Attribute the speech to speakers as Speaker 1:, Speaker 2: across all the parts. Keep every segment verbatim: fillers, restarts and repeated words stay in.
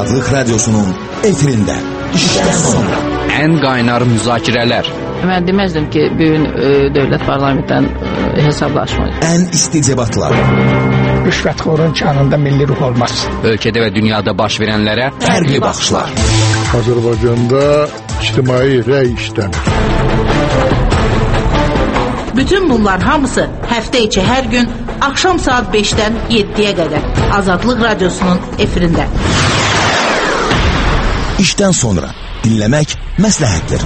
Speaker 1: Azadlık Radyosu'nun efirinde. İşten sonra.
Speaker 2: En qaynar müzakirələr.
Speaker 3: Mən deməzdim ki, bugün e, dövlət parlamentdən e, hesablaşmayız.
Speaker 1: En isticebatlar.
Speaker 4: Rüşvətxorun canında milli ruh olmaz.
Speaker 2: Ölkədə və dünyada baş verənlərə
Speaker 1: Fərqli baxışlar.
Speaker 5: Azərbaycanda ictimai rəy işlənir.
Speaker 6: Bütün bunlar hamısı həftə içi hər gün axşam saat beşdən yeddiyə qədər Azadlıq Radyosu'nun efirində.
Speaker 1: İşten sonra dinlemek məsləhətdir.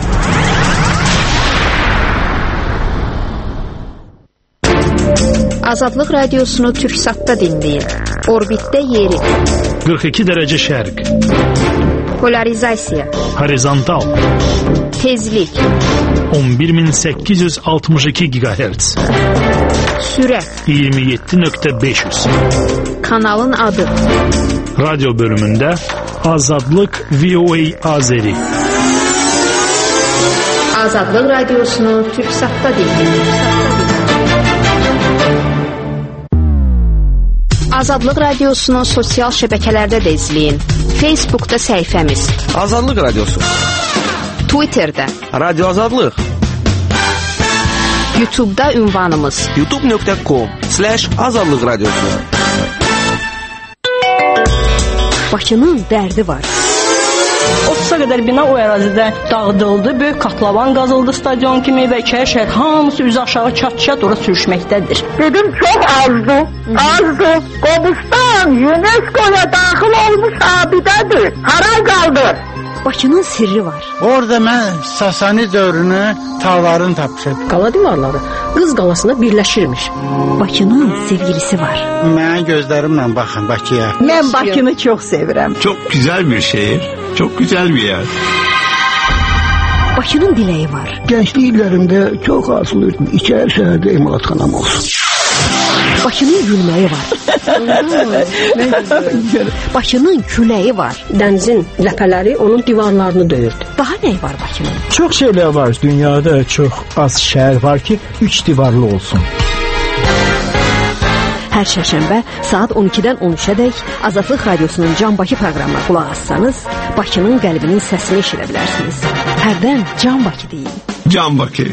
Speaker 7: Azadlıq Radiosunu Türksat'ta dinleyin. Orbitdə yeri.
Speaker 8: qırx iki dərəcə şərq.
Speaker 7: Polarizasiya.
Speaker 8: Horizontal.
Speaker 7: Tezlik.
Speaker 8: on bir min səkkiz yüz altmış iki gigahertz.
Speaker 7: Sürət.
Speaker 8: iyirmi yeddi nöqtə beş yüz.
Speaker 7: Kanalın adı.
Speaker 8: Radyo bölümündə Azadlıq V O A Azeri.
Speaker 7: Azadlıq Radiosunu Türksat'ta dinleyin. Azadlıq Radiosunu sosial şəbəkələrdə də izləyin. Facebook'da səhifəmiz.
Speaker 2: Azadlıq Radyosu.
Speaker 7: Twitter'da.
Speaker 2: Radyo Azadlıq.
Speaker 7: YouTube'da ünvanımız.
Speaker 2: youtube nöqtə com slash Azadlıq Radyosu.
Speaker 7: Bakının dərdi var.
Speaker 9: otuza qədər bina o ərazidə dağıdıldı. Böyük katlavan qazıldı stadion kimi və içəri şəhər hamısı üzü aşağı çat-çat ora sürüşməkdədir.
Speaker 10: Dedim çox azdı, azdı. Qobustan UNESCO'ya daxil olmuş abidədir. Haray qaldı.
Speaker 7: Bakının sirri var.
Speaker 4: Orada mən Sasani dövrünü tağların tapışıb.
Speaker 9: Qala divarları Qız qalasına birləşirmiş.
Speaker 7: Bakının sevgilisi var.
Speaker 4: Mən gözlərimlə baxın Bakıya.
Speaker 9: Mən Bakını çox sevirəm.
Speaker 11: Çok güzel bir şehir, çok güzel bir yer.
Speaker 7: Bakının diləyi var.
Speaker 12: Gençlik illərimdə çox arzulayırdım. İçəri şəhərdə emalatxanam olsun.
Speaker 7: Bakının gülməyi var. Bakının küləyi var.
Speaker 9: Dənizin ləpələri onun divarlarını döyürdü.
Speaker 7: Daha nə var Bakının?
Speaker 12: Çox şeylər var. Dünyada çox az şəhər var ki, üç divarlı olsun.
Speaker 7: Hər şərşənbə saat on ikidən on üçədək Azadlıq Radyosu'nun Can Bakı proqramına qulaq assanız, Bakının qəlbinin səsini eşidə bilərsiniz. Hərdən Can Bakı deyin.
Speaker 11: Can Bakı.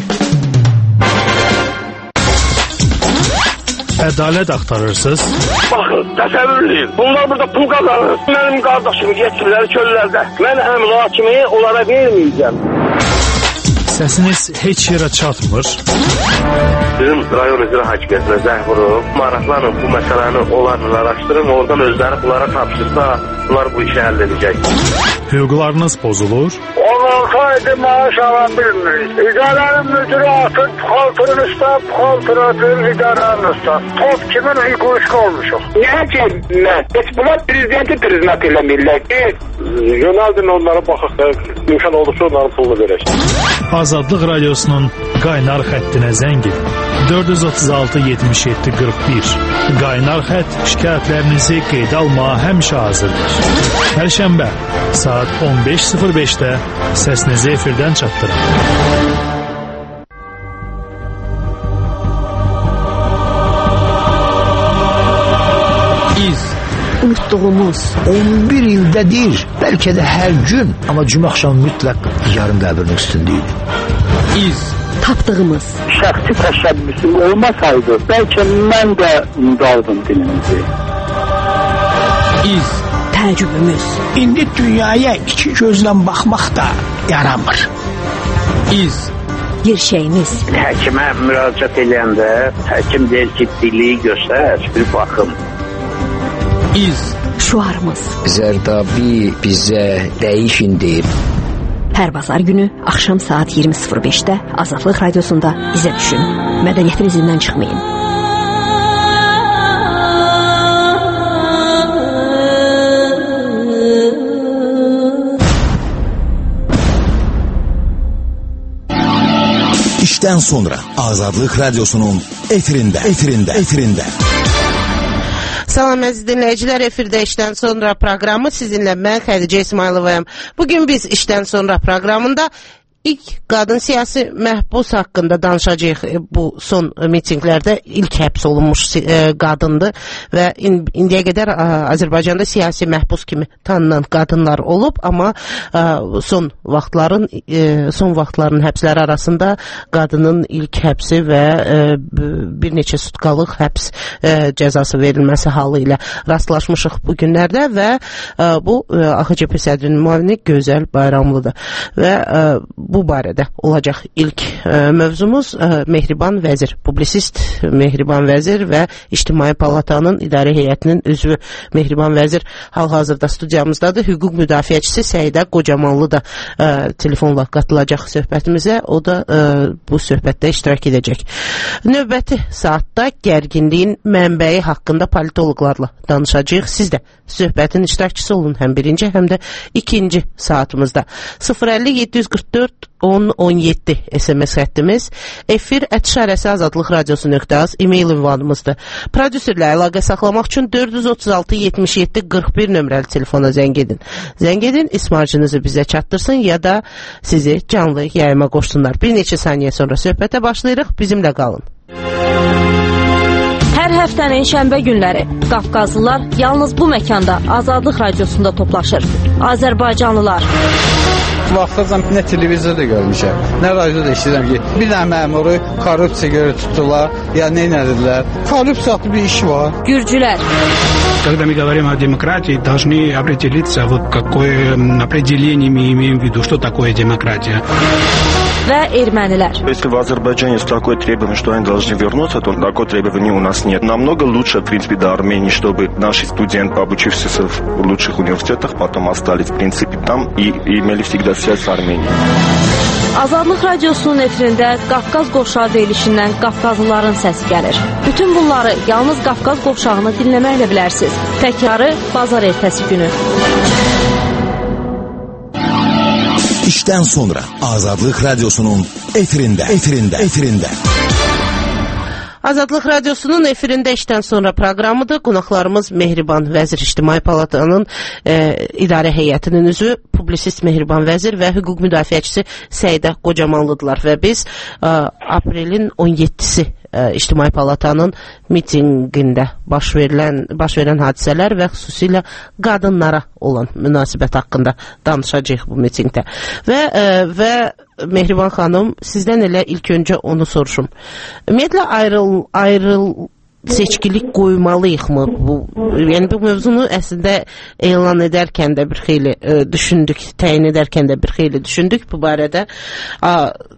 Speaker 8: Ədalət axtarırsınız?
Speaker 13: Baxın, təsəvvürləyin. Bunlar burada pul qazanır. Mənim qardaşım yetimləri çöllərdə. Mən həmin hakimi onlara verməyəcəm.
Speaker 8: Səsiniz heç yerə çatmır.
Speaker 13: Bizim rayon üzrə hakimiyyətinə zəng vurub, maraqlanın bu məsələni onlarla araşdırın, oradan özləri bunlara tapşırsa, bunlar bu işi həll edəcək.
Speaker 8: Hüquqlarınız pozulur.
Speaker 13: on altı aydır maaş ala bilmirik. İdarənin müdürü atır, puxaltırın üstə, puxaltır atır, idarənin üstə. Top kimin hüquq olmuşuq? Niyə ki, mən? Heç bunlar prezidenti prezident eləmirlər ki, yönəldin onlara baxıq da, imkan olursa onların pulunu verək.
Speaker 8: Azadlıq Radyosu'nun qaynar xəttinə zəng edin. dörd yüz otuz altı yetmiş yeddi qırx bir. Qaynar xətt şikayətlərinizi qeydə almağa həmişə hazırdır. Pərşənbə saat on beş sıfır beşdə səsinizi efirdən çatdırın.
Speaker 7: İz. Unutduğumuz.
Speaker 12: on bir ildədir, bəlkə də hər gün, amma cümə axşamı mütləq yarım qəbrinin üstündəydi.
Speaker 7: İz. Tapdığımız.
Speaker 10: Şəxsi təşəbbüsüm olmasaydı, bəlkə mən də qaldım dilimizi.
Speaker 7: İz. Təəccübümüz.
Speaker 12: İndi dünyaya iki gözlə baxmaq da yaramır.
Speaker 7: İz. Gerçəyimiz.
Speaker 13: Həkimə müraciət edəndə həkim deyir ki, dili göstər, bir baxım.
Speaker 7: İz. Şuarımız.
Speaker 12: Zərdabi bizə dəyişin deyib.
Speaker 7: Hər bazar günü axşam saat iyirmi sıfır beşdə Azadlıq Radiosunda bizə düşün. Mədəniyyətin izindən çıxmayın.
Speaker 1: İşten sonra Azadlıq Radyosu'nun efirinde, efirinde, efirinde.
Speaker 14: Salam əziz dinləyicilər, efirdə işdən sonra proqramı sizinlə mən Xədicə İsmayılovayam. Bugün biz işdən sonra proqramında İlk qadın siyasi məhbus haqqında danışacağıq. Bu son mitinqlərdə ilk həbs olunmuş qadındır və indiyə qədər Azərbaycanda siyasi məhbus kimi tanınan qadınlar olub, amma son vaxtların son vaxtların həbsləri arasında qadının ilk həbsi və bir neçə sutkalıq həbs cəzası verilməsi halı ilə rastlaşmışıq bu günlərdə və bu A X C P sədrinin müavini Gözəl Bayramlıdır və bu barədə olacaq ilk ə, mövzumuz ə, Mehriban Vəzir, publisist Mehriban Vəzir və İctimai Palatanın İdarə Heyətinin üzvü Mehriban Vəzir hal-hazırda studiyamızdadır. Hüquq müdafiəçisi Səidə Qocamanlı da ə, telefonla qatılacaq söhbətimizə. O da ə, bu söhbətdə iştirak edəcək. Növbəti saatda gərginliyin mənbəyi haqqında politoloqlarla danışacağıq. Siz də söhbətin iştirakçısı olun həm birinci, həm də ikinci saatımızda. sıfır əlli yeddi yüz qırx dörd on on yeddi S M S xəttimiz, efir ət işarəsi azadlıq radiosu nöqtə az e-mail ünvanımızdır. Prodüserlə əlaqə saxlamaq üçün dörd yüz otuz altı yetmiş yeddi qırx bir nömrəli telefona zəng edin. Zəng edin, ismarcınızı bizə çatdırsın ya da sizi canlı yayıma qoşsunlar. Bir neçə saniyə sonra söhbətə başlayırıq, bizimlə qalın.
Speaker 15: Hər həftənin şənbə günləri Qafqazlılar yalnız bu məkanda Azadlıq radiosunda toplaşır. Azərbaycanlılar.
Speaker 4: Vaxtacan nə televizorda görmüşəm, nə radioda eşidirəm ki, bir dənə məmuru korrupsiya görə tutdular, ya nə edildilər. Korrupsiyalı bir iş var.
Speaker 15: Gürcülər.
Speaker 16: Когда мы говорим о демократии, должны определиться, вот какое определение мы имеем в виду, что такое демократия.
Speaker 15: Və ermənilər.
Speaker 17: Если в Азербайджане есть такое требование, что они должны вернуться, то такое требование у нас нет. Намного лучше, в принципе, до Армении, чтобы наши студенты, обучившиеся в лучших университетах, потом остались, в принципе, там и, и имели всегда связь с Арменией.
Speaker 15: Azadlıq radiosunun efirində Qafqaz qovşağı deyilişindən Qafqazlıların səsi gəlir. Bütün bunları yalnız Qafqaz qovşağını dinləməklə bilərsiniz. Təkrarı bazar ertəsi günü.
Speaker 1: İşten sonra Azadlık Radyosu'nun efirinde, efirinde, efirinde.
Speaker 14: Azadlıq Radyosu'nun efirində işdən sonra proqramıdır. Qonaqlarımız Mehriban Vəzir, İctimai Palatanın e, İdarə Heyətinin üzvü, publisist Mehriban Vəzir və hüquq müdafiəçisi Səidə Qocamanlıdırlar və biz e, aprelin on yeddisi e, İctimai Palatanın mitinqində baş verilən, baş verən hadisələr və xüsusilə qadınlara olan münasibət haqqında danışacağıq bu mitinqdə. Və, e, və Mehriban xanım, sizdən elə ilk öncə onu soruşum. Ümumiyyətlə ayrıl, ayrıl seçkilik qoymalıyıq mı? Bu, yəni bu mövzunu əslində elan edərkən də bir xeyli e, düşündük, təyin edərkən də bir xeyli düşündük bu barədə. A,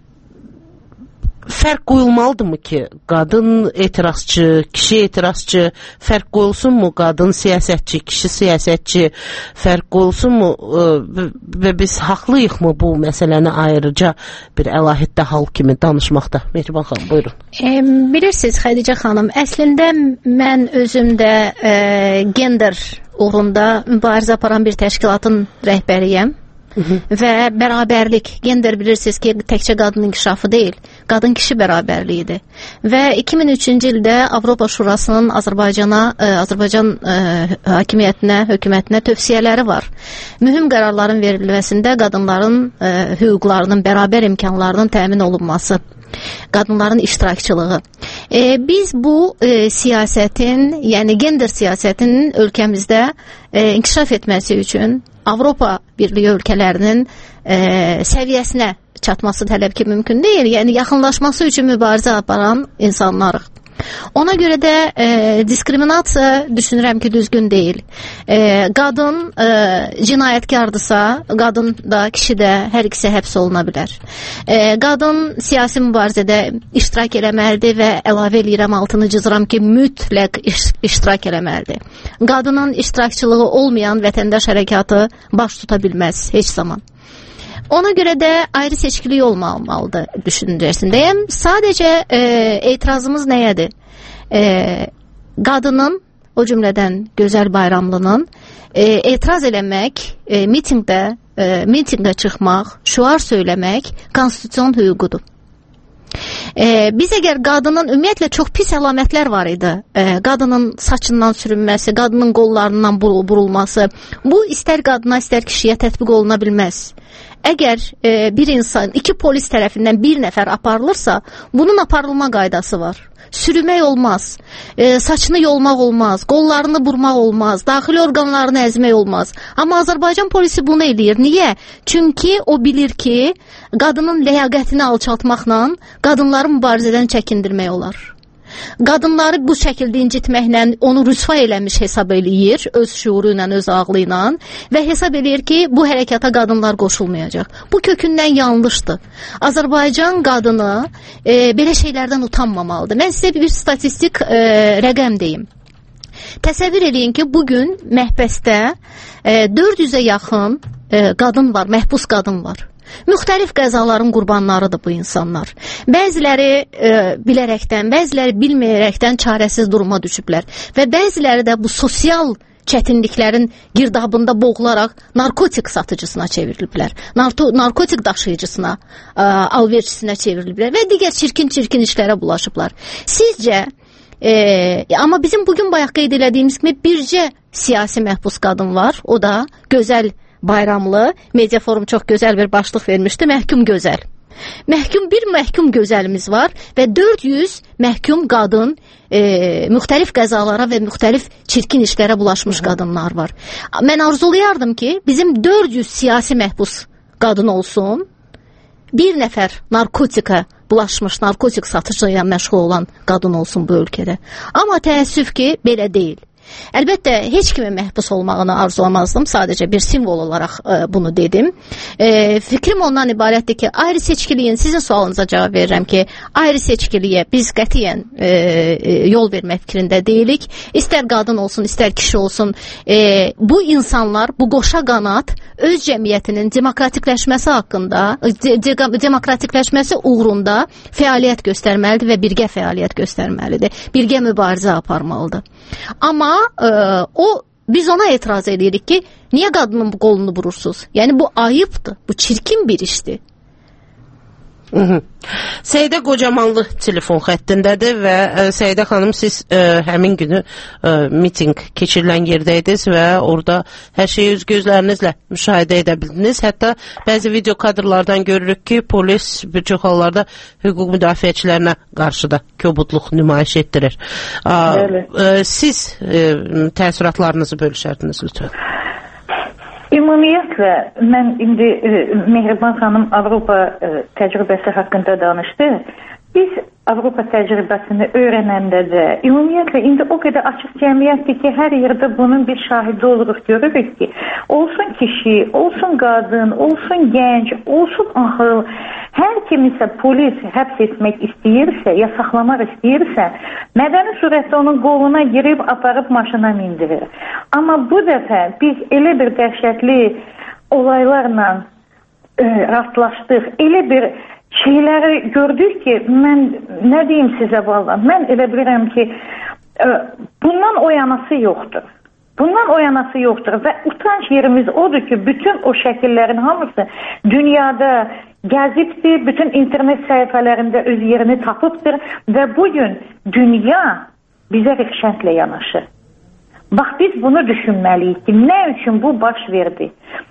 Speaker 14: fərq qoyulmalıdır mı ki, qadın etirazçı, kişi etirazçı, fərq qoyulsun mu qadın siyasətçi, kişi siyasətçi, fərq qoyulsun mu və biz haqlıyıq mı bu məsələni ayrıca bir əlahiddə hal kimi danışmaqda? Mehriban xanım, buyurun.
Speaker 18: E, bilirsiniz Xədicə xanım, əslində mən özümdə e, gender uğrunda mübarizə aparan bir təşkilatın rəhbəriyəm. Hı -hı. Və bərabərlik, gender bilirsiniz ki, təkcə qadın inkişafı deyil, qadın-kişi bərabərliyidir. Və iki min üçüncü ildə Avropa Şurasının Azərbaycana, ə, Azərbaycan ə, hakimiyyətinə, hökumətinə tövsiyələri var. Mühüm qərarların verilməsində qadınların ə, hüquqlarının, bərabər imkanlarının təmin olunması, qadınların iştirakçılığı. E, biz bu e, siyasətin, yəni gender siyasətinin ölkəmizdə e, inkişaf etməsi üçün Avropa Birliyi ölkələrinin e, səviyyəsinə çatması tələb ki mümkün deyil. Yəni yaxınlaşması üçün mübarizə aparan insanlarıq. Ona görə də e, diskriminasiya düşünürəm ki düzgün deyil. E, qadın e, cinayətkardırsa, qadın da, kişi də hər ikisi həbs oluna bilər. E, qadın siyasi mübarizədə iştirak eləməlidir və əlavə eləyirəm, altını cızıram ki, mütləq iş, iştirak eləməlidir. Qadının iştirakçılığı olmayan vətəndaş hərəkatı baş tuta bilməz heç zaman. Ona görə də ayrı seçkilik olmamalıdır düşüncəsindəyəm. Sadəcə e, etirazımız nəyədir? E, qadının, o cümlədən Gözəl Bayramlının e, etiraz eləmək, e, mitingdə, e, mitingdə çıxmaq, şüar söyləmək konstitusion hüququdur. E, biz əgər qadının ümumiyyətlə çox pis əlamətlər var idi. E, qadının saçından sürünməsi, qadının qollarından burulması, bu istər qadına, istər kişiyə tətbiq oluna bilməz. əgər e, bir insan, iki polis tərəfindən bir nəfər aparılırsa, bunun aparılma qaydası var. Sürümək olmaz, e, saçını yolmaq olmaz, qollarını burmaq olmaz, daxili orqanlarını əzmək olmaz. Amma Azərbaycan polisi bunu eləyir. Niyə? Çünki o bilir ki, qadının ləyaqətini alçaltmaqla qadınları mübarizədən çəkindirmək olar. Qadınları bu şəkildə incitməklə onu rüsva eləmiş hesab eləyir, öz şuuru ilə, öz ağlı ilə və hesab eləyir ki, bu hərəkata qadınlar qoşulmayacaq. Bu kökündən yanlışdır. Azərbaycan qadını e, belə şeylərdən utanmamalıdır. Mən sizə bir statistik e, rəqəm deyim. Təsəvvür eləyin ki, bugün məhbəsdə e, dörd yüzə yaxın e, qadın var, məhbus qadın var. Müxtəlif qəzaların qurbanlarıdır bu insanlar. Bəziləri e, bilərəkdən, bəziləri bilməyərəkdən çarəsiz duruma düşüblər və bəziləri də bu sosial çətinliklərin girdabında boğularaq narkotik satıcısına çevriliblər. Narto narkotik daşıyıcısına, e, alverçisinə çevriliblər və digər çirkin-çirkin işlərə bulaşıblar. Sizcə, e, amma bizim bugün bayaq qeyd elədiyimiz kimi bircə siyasi məhbus qadın var, o da Gözəl Bayramlı. Mediaforum çox gözəl bir başlıq vermişdi, Məhkum Gözəl. Məhkum bir məhkum gözəlimiz var və dörd yüz məhkum qadın, e, müxtəlif qəzalara və müxtəlif çirkin işlərə bulaşmış qadınlar var. Mən arzulayardım ki, bizim dörd yüz siyasi məhbus qadın olsun, bir nəfər narkotika bulaşmış, narkotik satıcıyla məşğul olan qadın olsun bu ölkədə. Amma təəssüf ki, belə deyil. Əlbəttə, heç kimin məhbus olmağını arzulamazdım. Sadəcə bir simvol olaraq e, bunu dedim. E, fikrim ondan ibarətdir ki, ayrı seçkiliyin, sizin sualınıza cavab verirəm ki, ayrı seçkiliyə biz qətiyyən e, e, yol vermək fikrində deyilik. İstər qadın olsun, istər kişi olsun. E, bu insanlar, bu qoşa qanat öz cəmiyyətinin demokratikləşməsi haqqında, de de demokratikləşməsi uğrunda fəaliyyət göstərməlidir və birgə fəaliyyət göstərməlidir. Birgə mübarizə aparmalıdır. Amma e, o biz ona etiraz edirik ki, niyə qadının bu qolunu vurursunuz? Yəni bu ayıbdır, bu çirkin bir işdir.
Speaker 14: Səidə Qocamanlı telefon xəttindədir və ə, Səidə xanım, siz ə, həmin günü ə, miting keçirilən yerdəydiniz və orada hər şeyi öz gözlərinizlə müşahidə edə bildiniz. Hətta bəzi video kadrlardan görürük ki, polis bir çox hallarda hüquq müdafiəçilərinə qarşı da kobudluq nümayiş etdirir. Ə, ə, siz ə, təəssüratlarınızı bölüşərdiniz lütfen.
Speaker 19: Ümumiyyətlə, mən indi e, Mehriban xanım Avropa e, təcrübəsi haqqında danışdı. Biz Avropa təcrübəsini öyrənəndə də, ümumiyyətlə, indi o qədər açıq cəmiyyətdir ki, hər yerdə bunun bir şahidi oluruq, görürük ki, olsun kişi, olsun qadın, olsun gənc, olsun axıl, hər kimisə polis həbs etmək istəyirsə, ya saxlamaq istəyirsə, mədəni surətdə onun qoluna girib, aparıb maşına mindirir. Amma bu dəfə biz elə bir dəhşətli olaylarla e, rastlaşdıq, elə bir şeyləri gördük ki, mən nə deyim sizə valla, mən elə bilirəm ki, e, bundan oyanası yoxdur. Bundan oyanası yoxdur və utanç yerimiz odur ki, bütün o şəkillərin hamısı dünyada gəzibdir, bütün internet səhifələrində öz yerini tapıbdır və bugün dünya bizə rixşəndlə yanaşır. Bax, biz bunu düşünməliyik ki, nə üçün bu baş verdi?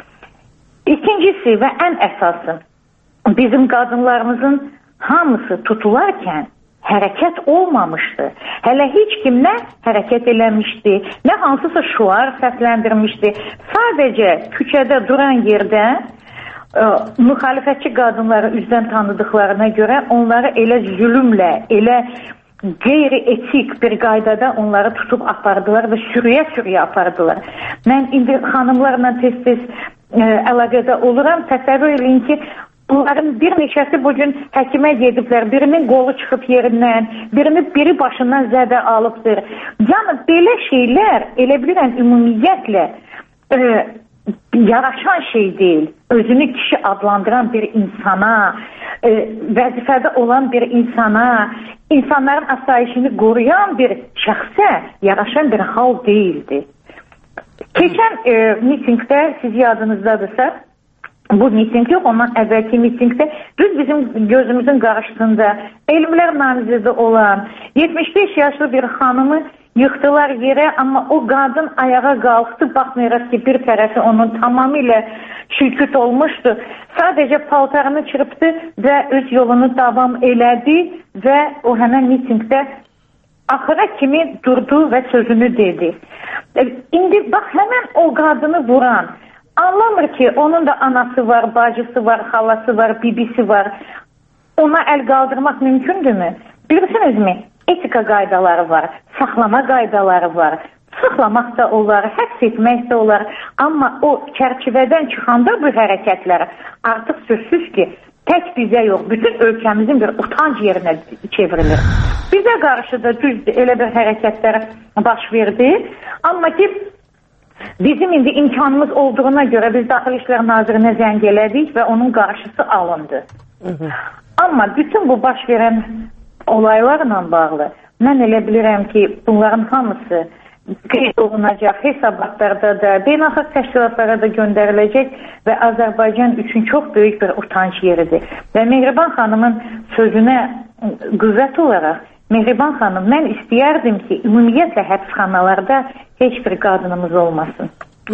Speaker 19: İkincisi və ən əsası, bizim qadınlarımızın hamısı tutularkən hərəkət olmamışdı. Hələ heç kim nə hərəkət eləmişdi, nə hansısa şuar səsləndirmişdi. Sadəcə küçədə duran yerdə ə, müxalifətçi qadınları üzdən tanıdıqlarına görə onları elə zülümlə, elə qeyri-etik bir qaydada onları tutub apardılar və sürüyə-sürüyə apardılar. Mən indi xanımlarla tez-tez əlaqədə oluram, təsəvvür eləyin ki, bunların bir neçəsi bugün həkimə gediblər, birinin qolu çıxıb yerindən, birini biri başından zədə alıbdır. Yəni, belə şeylər, elə bilirəm, ümumiyyətlə e, yaraşan şey deyil. Özünü kişi adlandıran bir insana, e, vəzifədə olan bir insana, insanların asayişini qoruyan bir şəxsə yaraşan bir hal deyildi. Keçən e, mitingdə, siz yadınızdadırsa, bu miting yox, ondan əvvəlki mitingdə düz bizim gözümüzün qarşısında elmlər namizədi olan yetmiş beş yaşlı bir xanımı yıxdılar yerə, amma o qadın ayağa qalxdı, baxmayaraq ki, bir tərəfi onun tamamilə şüküt olmuşdu. Sadəcə paltarını çırpdı və öz yolunu davam elədi və o həmən mitingdə axıra kimi durdu və sözünü dedi. İndi bax, həmən o qadını vuran, anlamır ki, onun da anası var, bacısı var, xalası var, bibisi var. Ona əl qaldırmaq mümkündürmü? Bilirsinizmi? Etika qaydaları var, saxlama qaydaları var. Saxlamaq da olar, həbs etmək də olar. Amma o çərçivədən çıxanda bu hərəkətlər artıq sözsüz ki, tək bizə yox, bütün ölkəmizin bir utanc yerinə çevrilir. Bizə qarşı da düzdür, elə bir hərəkətlər baş verdi. Amma ki, bizim indi imkanımız olduğuna görə biz Daxili İşlər Nazirinə zəng elədik və onun qarşısı alındı. Amma bütün bu baş verən olaylarla bağlı mən elə bilirəm ki, bunların hamısı qeyd olunacaq, hesabatlarda da, beynəlxalq təşkilatlara da göndəriləcək və Azərbaycan üçün çox böyük bir utanc yeridir. Və Mehriban xanımın sözünə qüvvət olaraq, Mehriban xanım, mən istəyərdim ki, ümumiyyətlə həbsxanalarda heç bir qadınımız olmasın.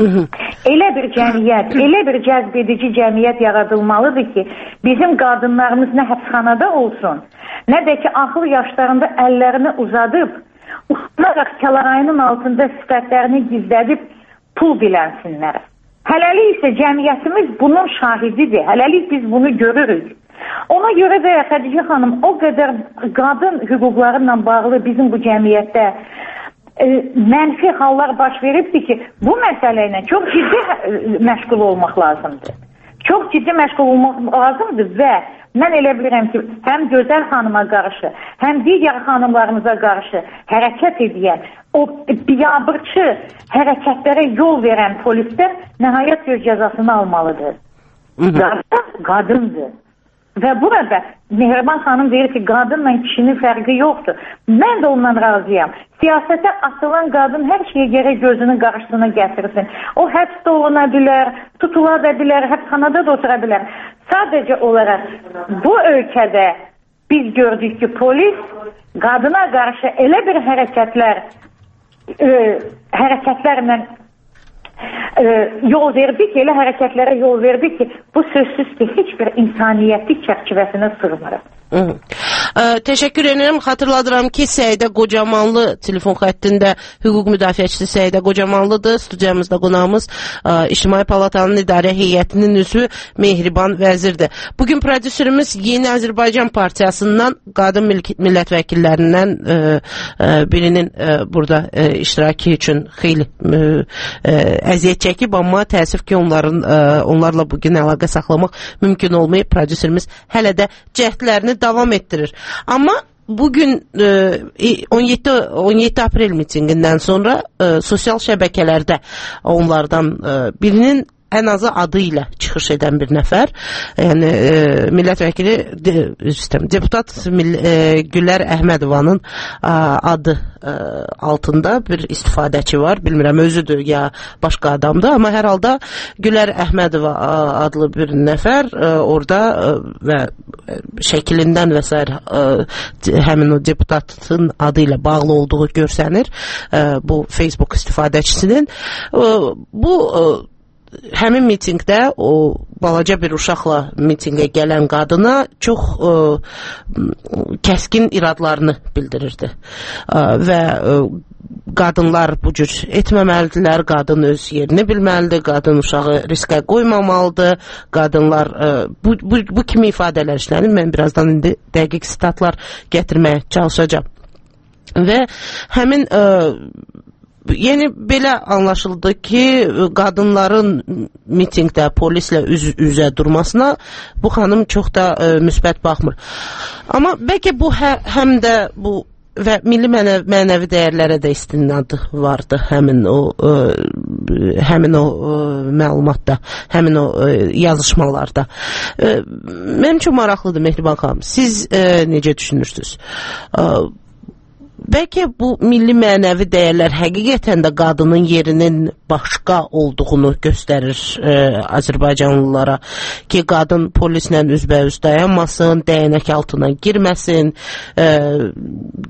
Speaker 19: Elə bir cəmiyyət, elə bir cəzbedici cəmiyyət yaradılmalıdır ki, bizim qadınlarımız nə həbsxanada olsun, nə də ki, axır yaşlarında əllərini uzadıb, utanaraq kəlarayının altında sifətlərini gizlədib pul bilənsinlər. Hələlik isə cəmiyyətimiz bunun şahididir, hələlik biz bunu görürük. Ona görə də Xədicə xanım o qədər qadın hüquqlarıyla bağlı bizim bu cəmiyyətdə e, mənfi hallar baş veribdir ki, bu məsələ ilə çox ciddi məşğul olmaq lazımdır. Çox ciddi məşğul olmaq lazımdır və mən elə bilirəm ki, həm Gözəl xanıma qarşı, həm digər xanımlarımıza qarşı hərəkət edən, o biabırçı hərəkətlərə yol verən polislər nəhayət göz cəzasını almalıdır. Qadın qadındır. Və burada Mehriban xanım deyir ki, qadınla kişinin fərqi yoxdur. Mən də ondan razıyam. Siyasətə atılan qadın hər şeyə gərək gözünün qarşısına gətirsin. O həbsdə oluna bilər, tutula da bilər, həbsxanada da otura bilər. Sadəcə olaraq bu ölkədə biz gördük ki, polis qadına qarşı elə bir hərəkətlər e, hərəkətlərlə e, yol verdi ki, elə hərəkətlərə yol verdi ki, bu sözsüz ki, heç bir insaniyyətlik çərçivəsinə sığmır.
Speaker 14: Ə, təşəkkür edirəm. Xatırladıram ki, Səidə Qocamanlı telefon xəttində hüquq müdafiəçisi Səidə Qocamanlıdır. Studiyamızda qonağımız ə, İctimai Palatanın İdarə Heyətinin üzvü Mehriban Vəzirdir. Bugün prodüserimiz Yeni Azərbaycan Partiyasından qadın millət vəkillərindən ə, ə, birinin ə, burada ə, iştirakı üçün xeyli ə, ə, əziyyət çəkib, amma təəssüf ki, onların ə, onlarla bugün əlaqə saxlamaq mümkün olmayıb. Prodüserimiz hələ də cəhdlərini davam etdirir. Amma bugün on yeddi aprel mitingindən sonra sosial şəbəkələrdə onlardan birinin ən azı adı ilə çıxış edən bir nəfər, yəni e, millət vəkili de, sistem, deputat e, Gülər Əhmədovanın a, adı e, altında bir istifadəçi var. Bilmirəm özüdür ya başqa adamdır, amma hər halda Gülər Əhmədova adlı bir nəfər e, orada e, və şəkilindən və s. E, həmin o deputatın adı ilə bağlı olduğu görsənir e, bu Facebook istifadəçisinin. E, bu e, həmin mitingdə o balaca bir uşaqla mitingə gələn qadına çox ə, kəskin iradlarını bildirirdi. Ə, və ə, qadınlar bu cür etməməlidirlər, qadın öz yerini bilməlidir, qadın uşağı riskə qoymamalıdır, qadınlar ə, bu, bu, bu kimi ifadələr işlənir. Mən birazdan indi dəqiq sitatlar gətirməyə çalışacağam. Və həmin ə, yəni belə anlaşıldı ki, qadınların mitingdə polislə üz-üzə durmasına bu xanım çox da ə, müsbət baxmır. Amma bəlkə bu hə, həm də bu və milli mənəvi, mənəvi dəyərlərə də istinad vardı həmin o ə, həmin o ə, məlumatda, həmin o ə, yazışmalarda. Ə, mənim üçün maraqlıdır Mehriban xanım. Siz ə, necə düşünürsünüz? Ə, Bəlkə bu milli mənəvi dəyərlər həqiqətən də qadının yerinin başqa olduğunu göstərir e, Azərbaycanlılara ki, qadın polislə üzbəüz dayanmasın, dəyənək altına girməsin, e,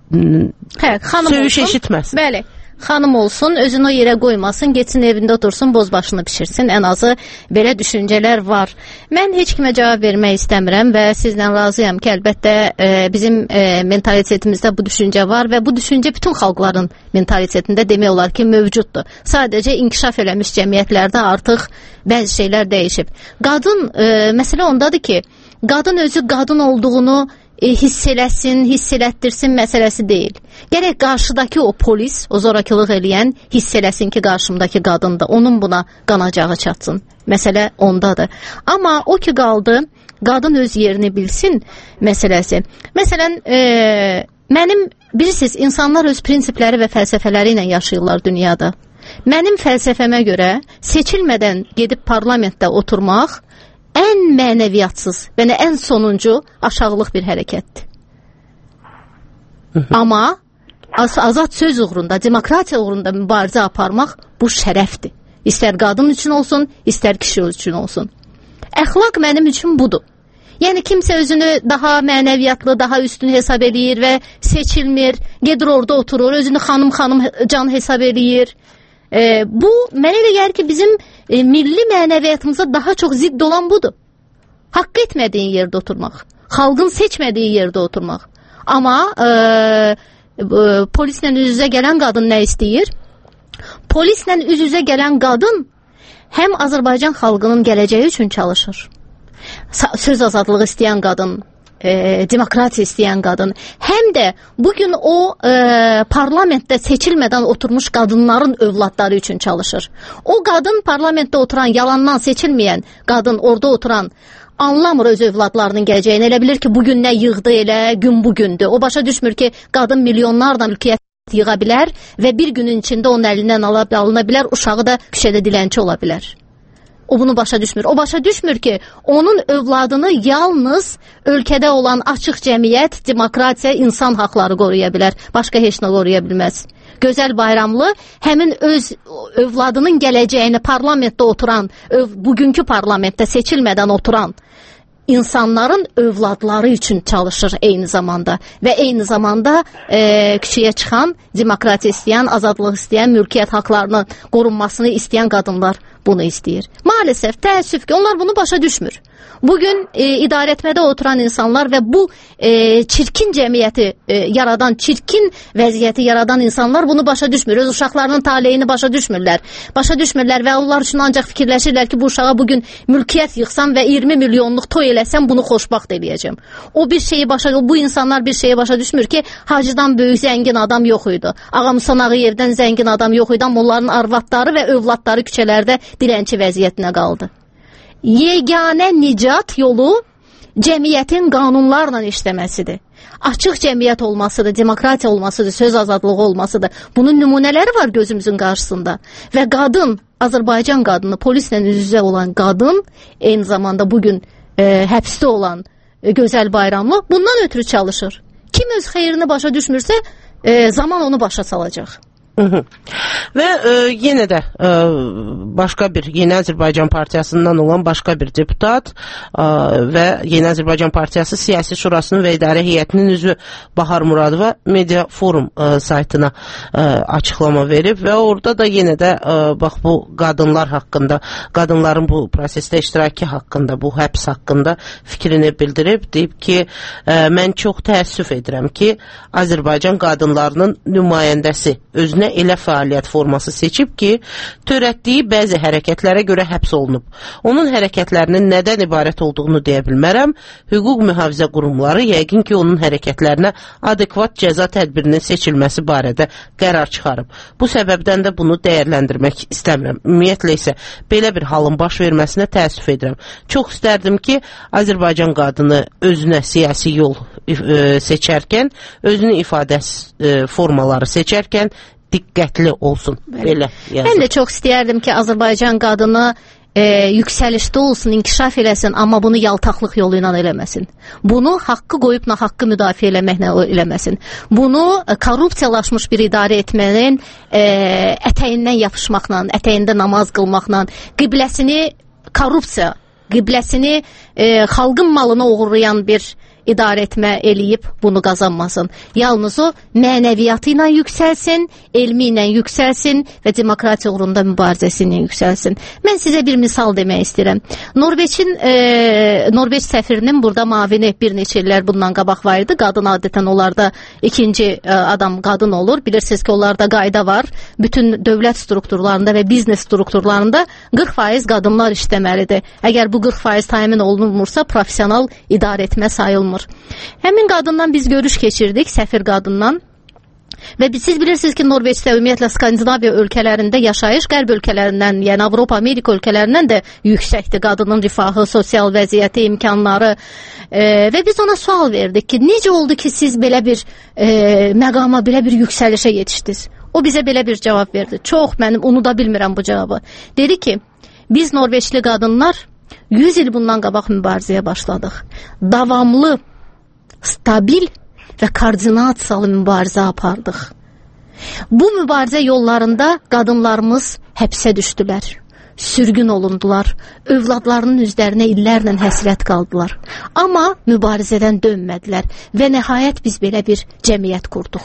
Speaker 18: hə, xanım
Speaker 14: söyüş
Speaker 18: olsun,
Speaker 14: eşitməz.
Speaker 18: Bəli. Xanım olsun, özünü o yerə qoymasın, getsin evində otursun, boz başını bişirsin. Ən azı belə düşüncələr var. Mən heç kimə cavab vermək istəmirəm və sizlə razıyam ki, əlbəttə e, bizim e, mentalitetimizdə bu düşüncə var və bu düşüncə bütün xalqların mentalitetində demək olar ki, mövcuddur. Sadəcə inkişaf eləmiş cəmiyyətlərdə artıq bəzi şeylər dəyişib. Qadın, e, məsələ ondadır ki, qadın özü qadın olduğunu E, hiss eləsin, hiss elətdirsin məsələsi deyil. Gərək qarşıdakı o polis, o zorakılıq eləyən hiss eləsin ki, qarşımdakı qadındır. Onun buna qanacağı çatsın. Məsələ ondadır. Amma o ki qaldı, qadın öz yerini bilsin məsələsi. Məsələn, e, mənim, bilirsiniz, insanlar öz prinsipləri və fəlsəfələri ilə yaşayırlar dünyada. Mənim fəlsəfəmə görə seçilmədən gedib parlamentdə oturmaq ən mənəviyyatsız və ən sonuncu aşağılıq bir hərəkətdir. Amma az azad söz uğrunda, demokratiya uğrunda mübarizə aparmaq bu şərəfdir. İstər qadın üçün olsun, istər kişi üçün olsun. Əxlaq mənim üçün budur. Yəni kimsə özünü daha mənəviyyatlı, daha üstün hesab eləyir və seçilmir, gedir orada oturur, özünü xanım-xanım can hesab eləyir. E, bu mənə elə gəlir ki, bizim e, milli mənəviyyatımıza daha çox zidd olan budur. Haqq etmədiyin yerdə oturmaq, xalqın seçmədiyi yerdə oturmaq. Amma e, e, polislə üz-üzə gələn qadın nə istəyir? Polislə üz-üzə gələn qadın həm Azərbaycan xalqının gələcəyi üçün çalışır. Söz azadlığı istəyən qadın, E, demokratiya istəyən qadın, həm də bugün o e, parlamentdə seçilmədən oturmuş qadınların övladları üçün çalışır. O qadın parlamentdə oturan, yalandan seçilməyən qadın, orada oturan anlamır öz övladlarının gələcəyini. Elə bilir ki, bugün nə yığdı, elə gün bugündür. O başa düşmür ki, qadın milyonlarla mülkiyyət yığa bilər və bir günün içində onun əlindən alına bilər, uşağı da küçədə dilənçi ola bilər. O bunu başa düşmür. O başa düşmür ki, onun övladını yalnız ölkədə olan açıq cəmiyyət, demokratiya, insan haqları qoruya bilər. Başqa heç nə qoruya bilməz. Gözəl Bayramlı həmin öz övladının gələcəyini parlamentdə oturan, öv, bugünkü parlamentdə seçilmədən oturan insanların övladları üçün çalışır eyni zamanda və eyni zamanda e, küçəyə çıxan, demokratiya istəyən, azadlıq istəyən, mülkiyyət haqlarının qorunmasını istəyən qadınlar bunu istəyir. Maalesef, təəssüf ki, onlar bunu başa düşmür. Bugün e, idarəetmədə oturan insanlar və bu e, çirkin cəmiyyəti e, yaradan, çirkin vəziyyəti yaradan insanlar bunu başa düşmür. Öz uşaqlarının taleyini başa düşmürlər. Başa düşmürlər və onlar üçün ancaq fikirləşirlər ki, bu uşağa bugün mülkiyyət yıxsam və iyirmi milyonluq toy eləsəm bunu xoşbaxt eləyəcəm. O bir şeyi başa, bu insanlar bir şeyi başa düşmür ki, Hacıdan böyük zəngin adam yox idi. Ağa Musa Ağayevdən zəngin adam yox idi, amma onların arvadları və övladları küçələrdə dilənçi vəziyyətinə qaldı. Yeganə nicat yolu cəmiyyətin qanunlarla işləməsidir. Açıq cəmiyyət olmasıdır, demokratiya olmasıdır, söz azadlığı olmasıdır. Bunun nümunələri var gözümüzün qarşısında. Və qadın, Azərbaycan qadını, polislə üz-üzə olan qadın, eyni zamanda bugün e, həbsdə olan e, Gözəl Bayramlı bundan ötürü çalışır. Kim öz xeyrini başa düşmürsə, e, zaman onu başa salacaq.
Speaker 14: Hı -hı. Və e, yenə də e, başqa bir Yeni Azərbaycan Partiyasından olan başqa bir deputat e, və Yeni Azərbaycan Partiyası Siyasi Şurasının və İdarə Heyətinin üzvü Bahar Muradova Media Forum e, saytına e, açıqlama verib və orada da yenə də e, bax bu qadınlar haqqında, qadınların bu prosesdə iştirakı haqqında, bu həbs haqqında fikrini bildirib, deyib ki, e, mən çox təəssüf edirəm ki, Azərbaycan qadınlarının nümayəndəsi özünə elə fəaliyyət forması seçib ki, törətdiyi bəzi hərəkətlərə görə həbs olunub. Onun hərəkətlərinin nədən ibarət olduğunu deyə bilmərəm. Hüquq mühafizə qurumları yəqin ki, onun hərəkətlərinə adekvat cəza tədbirinin seçilməsi barədə qərar çıxarıb. Bu səbəbdən də bunu dəyərləndirmək istəmirəm. Ümumiyyətlə isə belə bir halın baş verməsinə təəssüf edirəm. Çox istərdim ki, Azərbaycan qadını özünə siyasi yol e, seçərkən, özünün ifadə e, formaları seçərkən diqqətli olsun. Belə yazdım.
Speaker 18: Mən də çox istəyərdim ki, Azərbaycan qadını e, yüksəlişdə olsun, inkişaf eləsin, amma bunu yaltaqlıq yolu ilə eləməsin. Bunu haqqı qoyub haqqı müdafiə eləməklə eləməsin. Bunu e, korrupsiyalaşmış bir idarə etmənin e, ətəyindən yapışmaqla, ətəyində namaz qılmaqla, qibləsini korrupsiya, qibləsini e, xalqın malına uğurlayan bir idarə etmə eləyib bunu qazanmasın. Yalnız o mənəviyyatı ilə yüksəlsin, elmi ilə yüksəlsin və demokratiya uğrunda mübarizəsi ilə yüksəlsin. Mən sizə bir misal demək istəyirəm. Norveçin, e, Norveç səfirinin burada mavini bir neçə illər bundan qabaq var idi. Qadın adətən onlarda ikinci e, adam qadın olur. Bilirsiniz ki, onlarda qayda var. Bütün dövlət strukturlarında və biznes strukturlarında qırx faiz qadınlar işləməlidir. Əgər bu qırx faiz təmin olunmursa, professional idarə etmə sayılmır. Həmin qadından biz görüş keçirdik, səfir qadından. Və siz bilirsiniz ki, Norveçdə ümumiyyətlə Skandinaviya ölkələrində yaşayış qərb ölkələrindən, yəni Avropa, Amerika ölkələrindən də yüksəkdir qadının rifahı, sosial vəziyyəti, imkanları. E, və biz ona sual verdik ki, necə oldu ki, siz belə bir e, məqama, belə bir yüksəlişə yetişdiniz? O bizə belə bir cavab verdi. Çox, mənim unuda bilmirəm bu cavabı. Dedi ki, biz Norveçli qadınlar yüz il bundan qabaq mübarizəyə başladıq. Davamlı, stabil və koordinasiyalı mübarizə apardıq. Bu mübarizə yollarında qadınlarımız həbsə düşdülər, sürgün olundular, övladlarının üzlərinə illərlə həsrət qaldılar. Amma mübarizədən dönmədilər və nəhayət biz belə bir cəmiyyət qurduq.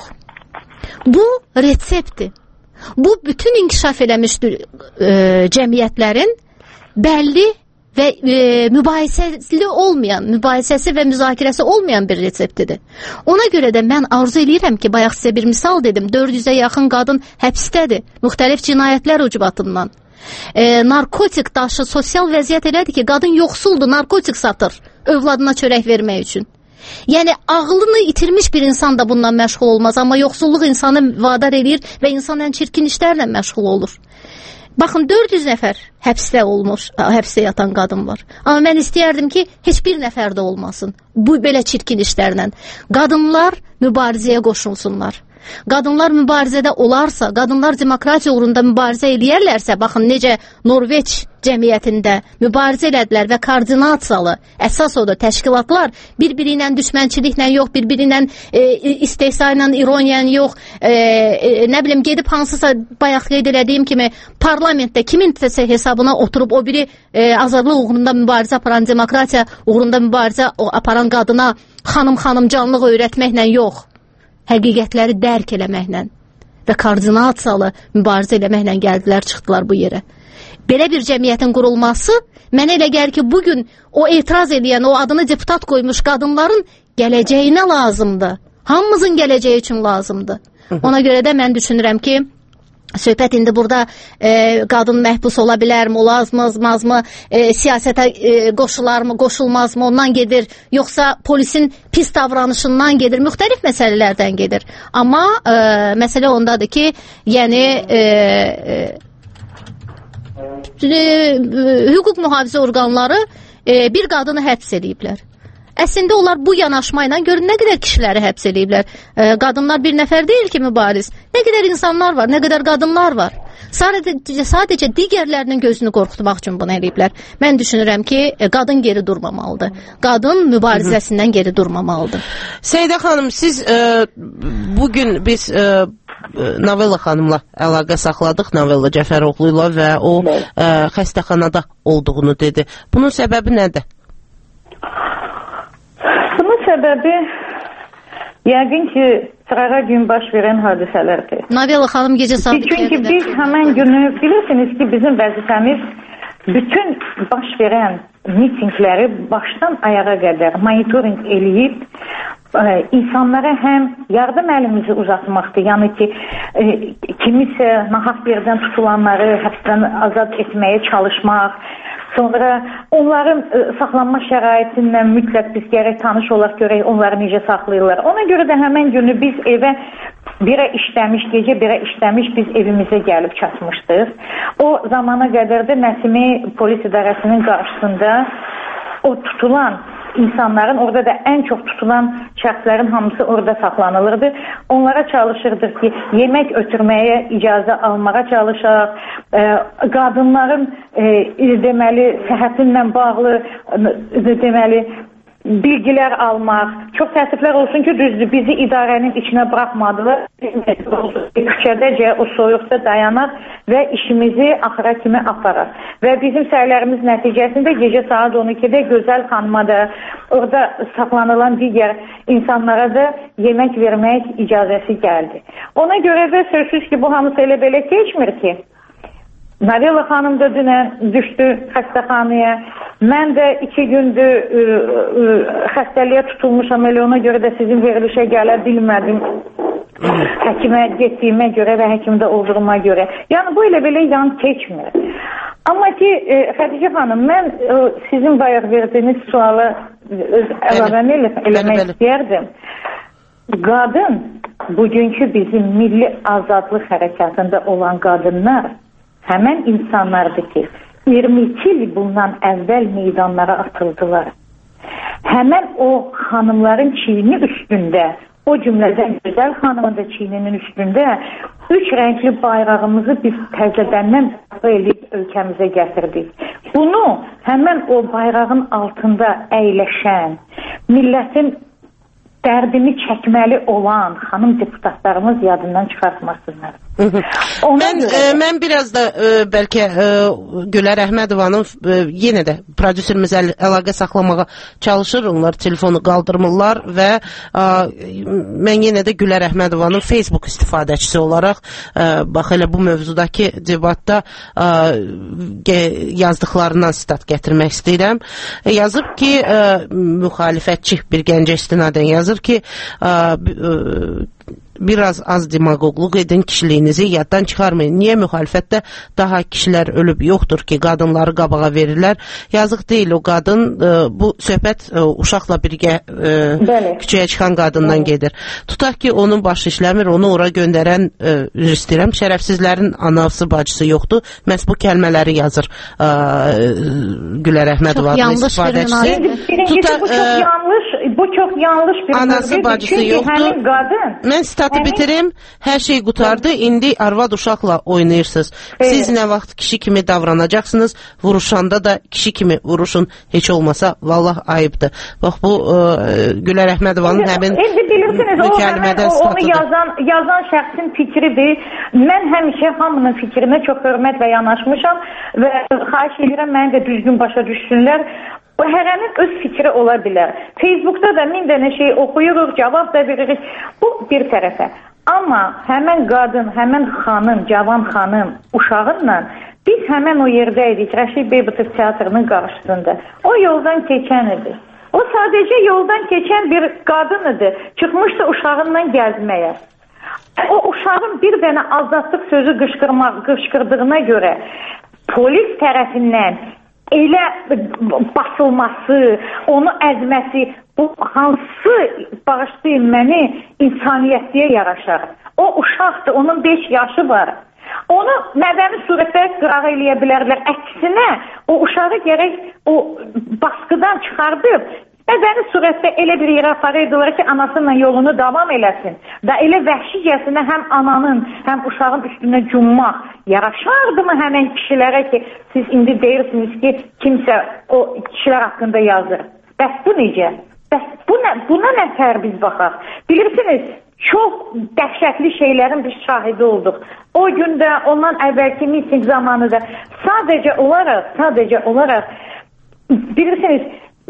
Speaker 18: Bu reseptdir. Bu bütün inkişaf eləmiş e, cəmiyyətlərin bəlli və e, mübahisəli olmayan, mübahisəsi və müzakirəsi olmayan bir reseptidir. Ona görə də mən arzu edirəm ki, bayaq sizə bir misal dedim, dörd yüzə yaxın qadın həbsdədir, müxtəlif cinayətlər ucbatından. E, narkotik daşı, sosial vəziyyət elədir ki, qadın yoxsuldur, narkotik satır, övladına çörək vermək üçün. Yəni, ağlını itirmiş bir insan da bundan məşğul olmaz, amma yoxsulluq insanı vadar edir və insan ən çirkin işlərlə məşğul olur. Baxın, dörd yüz nəfər həbsdə olmuş, həbsdə yatan qadın var. Amma mən istəyərdim ki, heç bir nəfər də olmasın bu belə çirkin işlərlə. Qadınlar mübarizəyə qoşulsunlar. Qadınlar mübarizədə olarsa, qadınlar demokratiya uğrunda mübarizə eləyərlərsə, baxın necə Norveç cəmiyyətində mübarizə elədilər və koordinasiyalı, əsas odur, təşkilatlar bir-biri ilə düşmənçiliklə yox, bir-biri ilə e, istehsa ilə, ironiya ilə yox, e, e, nə bilim, gedib hansısa bayaq qeyd elədiyim kimi parlamentdə kimin hesabına oturub o biri e, azadlıq uğrunda mübarizə aparan, demokratiya uğrunda mübarizə aparan qadına xanım-xanımcanlıq öyrətməklə yox, həqiqətləri dərk eləməklə və koordinasiyalı mübarizə eləməklə gəldilər, çıxdılar bu yerə. Belə bir cəmiyyətin qurulması mənə elə gəlir ki, bugün o etiraz edən, o adını deputat qoymuş qadınların gələcəyinə lazımdır. Hamımızın gələcəyi üçün lazımdır. Ona görə də mən düşünürəm ki, söhbət indi burada e, qadın məhbus ola bilərmi, olazmı, e, siyasətə e, qoşularmı, qoşulmazmı, ondan gedir, yoxsa polisin pis davranışından gedir, müxtəlif məsələlərdən gedir. Amma e, məsələ ondadır ki, yəni e, e, hüquq mühafizə orqanları e, bir qadını həbs ediblər. Əslində onlar bu yanaşma ilə görün nə qədər kişiləri həbs ediblər. E, qadınlar bir nəfər deyil ki, mübariz. Nə qədər insanlar var, nə qədər qadınlar var. Sadəcə, sadəcə digərlərinin gözünü qorxutmaq üçün bunu ediblər. Mən düşünürəm ki, e, qadın geri durmamalıdır. Qadın mübarizəsindən geri durmamalıdır.
Speaker 14: Seydə xanım, siz e, bugün biz e, Novella xanımla əlaqə saxladıq, Novella Cəfəroğlu ilə və o e, xəstəxanada olduğunu dedi. Bunun səbəbi nədir?
Speaker 19: Bunun səbəbi yəqin ki, sırağa gün baş verən hadisələrdir.
Speaker 18: Novella xanım gecə saat
Speaker 19: Çünki biz həmən günü bilirsiniz ki, bizim vəzifəmiz bütün baş verən mitingləri başdan ayağa qədər monitoring eləyib e, insanlara həm yardım əlimizi uzatmaqdır. Yəni ki, e, kimisə nahaq yerdən tutulanları həbsdən azad etməyə çalışmaq, sonra onların e, saxlanma şəraitindən mütləq biz gərək tanış olaq, görək onları necə saxlayırlar. Ona görə də həmən günü biz evə birə işləmiş, gecə birə işləmiş biz evimizə gəlib çatmışdıq. O zamana qədər də Nəsimi polis idarəsinin qarşısında o tutulan insanların, orada da ən çox tutulan şəxslərin hamısı orada saxlanılırdı. Onlara çalışırdıq ki, yemək ötürməyə icazə almağa çalışaq, e, qadınların e, deməli, səhhətinlə bağlı e, deməli, bilgilər almaq. Çox təəssüflər olsun ki, düzdür, bizi idarənin içinə buraxmadılar. Küçədəcə, o soyuqda dayanaq və işimizi axıra kimi aparaq. Və bizim səylərimiz nəticəsində gecə saat on ikidə Gözəl xanıma da, orada saxlanılan digər insanlara da yemək vermək icazəsi gəldi. Ona görə də sözsüz ki, bu hamısı elə belə keçmir ki, Narela xanım da dünən düşdü xəstəxanaya. Mən də iki gündür ə, ə, xəstəliyə tutulmuşam, elə ona görə də sizin verilişə gələ bilmədim. Həkimə getdiyimə görə və həkimdə olduğuma görə. Yəni bu elə belə yan keçmir. Amma ki, ə, Xədicə xanım, mən ə, sizin bayaq verdiyiniz sualı öz əlavəmi eləmək istəyərdim. Qadın, bugünkü bizim milli azadlıq hərəkatında olan qadınlar həmən insanlardır ki, iyirmi iki il bundan əvvəl meydanlara atıldılar. Həmən o xanımların çiyini üstündə, o cümlədən Gözəl xanımın da çiyninin üstündə üç rəngli bayrağımızı biz təzədəndən eləyib ölkəmizə gətirdik. Bunu həmən o bayrağın altında əyləşən, millətin dərdini çəkməli olan xanım deputatlarımız yadından çıxartmasınlar.
Speaker 14: Mən, e, mən biraz da e, bəlkə e, Gülər Əhmədovanın e, yenə də prodüserimiz əl, əlaqə saxlamağa çalışır, onlar telefonu qaldırmırlar və e, mən yenə də Gülər Əhmədovanın Facebook istifadəçisi olaraq e, bax elə bu mövzudakı debatda e, yazdıqlarından sitat gətirmək istəyirəm. E, yazıb ki, e, müxalifətçi bir gəncə istinadən yazır ki, e, e, biraz az demagoqluq edin, kişiliyinizi yaddan çıxarmayın. Niyə müxalifətdə daha kişilər ölüb yoxdur ki, qadınları qabağa verirlər? Yazıq deyil o qadın, e, bu söhbət e, uşaqla birgə e, küçəyə çıxan qadından Bəli. gedir. Tutaq ki, onun başı işləmir, onu ora göndərən, e, üzr istəyirəm, şərəfsizlərin anası, bacısı yoxdur. Məhz bu kəlmələri yazır e, Gülər Əhmədovanın istifadəçisi.
Speaker 19: Birincisi bu çox yanlış, bu çox yanlış bir
Speaker 14: anası, bacısı
Speaker 19: Çünki
Speaker 14: yoxdur.
Speaker 19: həmin qadın
Speaker 14: Mən statı bitirim, hər şey qutardı, indi arvad uşaqla oynayırsınız. Siz nə vaxt kişi kimi davranacaqsınız, vuruşanda da kişi kimi vuruşun, heç olmasa vallah ayıbdır. Bax bu e, Gülər Əhmədovanın həmin
Speaker 19: mükəlmədən statıdır. Onu yazan, yazan şəxsin fikridir. Mən həmişə hamının fikrinə çox hörmət və yanaşmışam və xahiş edirəm, məni də düzgün başa düşsünlər. O hərənin öz fikri ola bilər. Facebookda da min dənə şey oxuyuruq, cavab da veririk. Bu bir tərəfə. Amma həmən qadın, həmən xanım, cavan xanım uşağınla biz həmən o yerdə idik, Rəşid Beybutov teatrının qarşısında. O yoldan keçən idi. O sadəcə yoldan keçən bir qadın idi. Çıxmışdı uşağınla gəzməyə. O uşağın bir dənə azadlıq sözü qışqırmaq, qışqırdığına görə polis tərəfindən elə basılması, onu əzməsi, bu hansı bağışlayın məni insaniyyətliyə yaraşar. O uşaqdır, onun beş yaşı var. Onu mədəni surətdə qırağı eləyə bilərlər. Əksinə, o uşağı gərək o baskıdan çıxardıb, mədəni surətdə elə bir yerə aparırdılar ki, anasıyla yolunu davam eləsin. Və elə vəhşicəsinə həm ananın, həm uşağın üstünə cummaq yaraşardı mı həmən kişilərə ki, siz indi deyirsiniz ki, kimsə o kişilər haqqında yazır. Bəs bu necə? Bəs bu nə, buna nə tər biz baxaq? Bilirsiniz, çox dəhşətli şeylərin biz şahidi olduq. O gündə, ondan əvvəlki miting zamanı da sadəcə olaraq, sadəcə olaraq, bilirsiniz,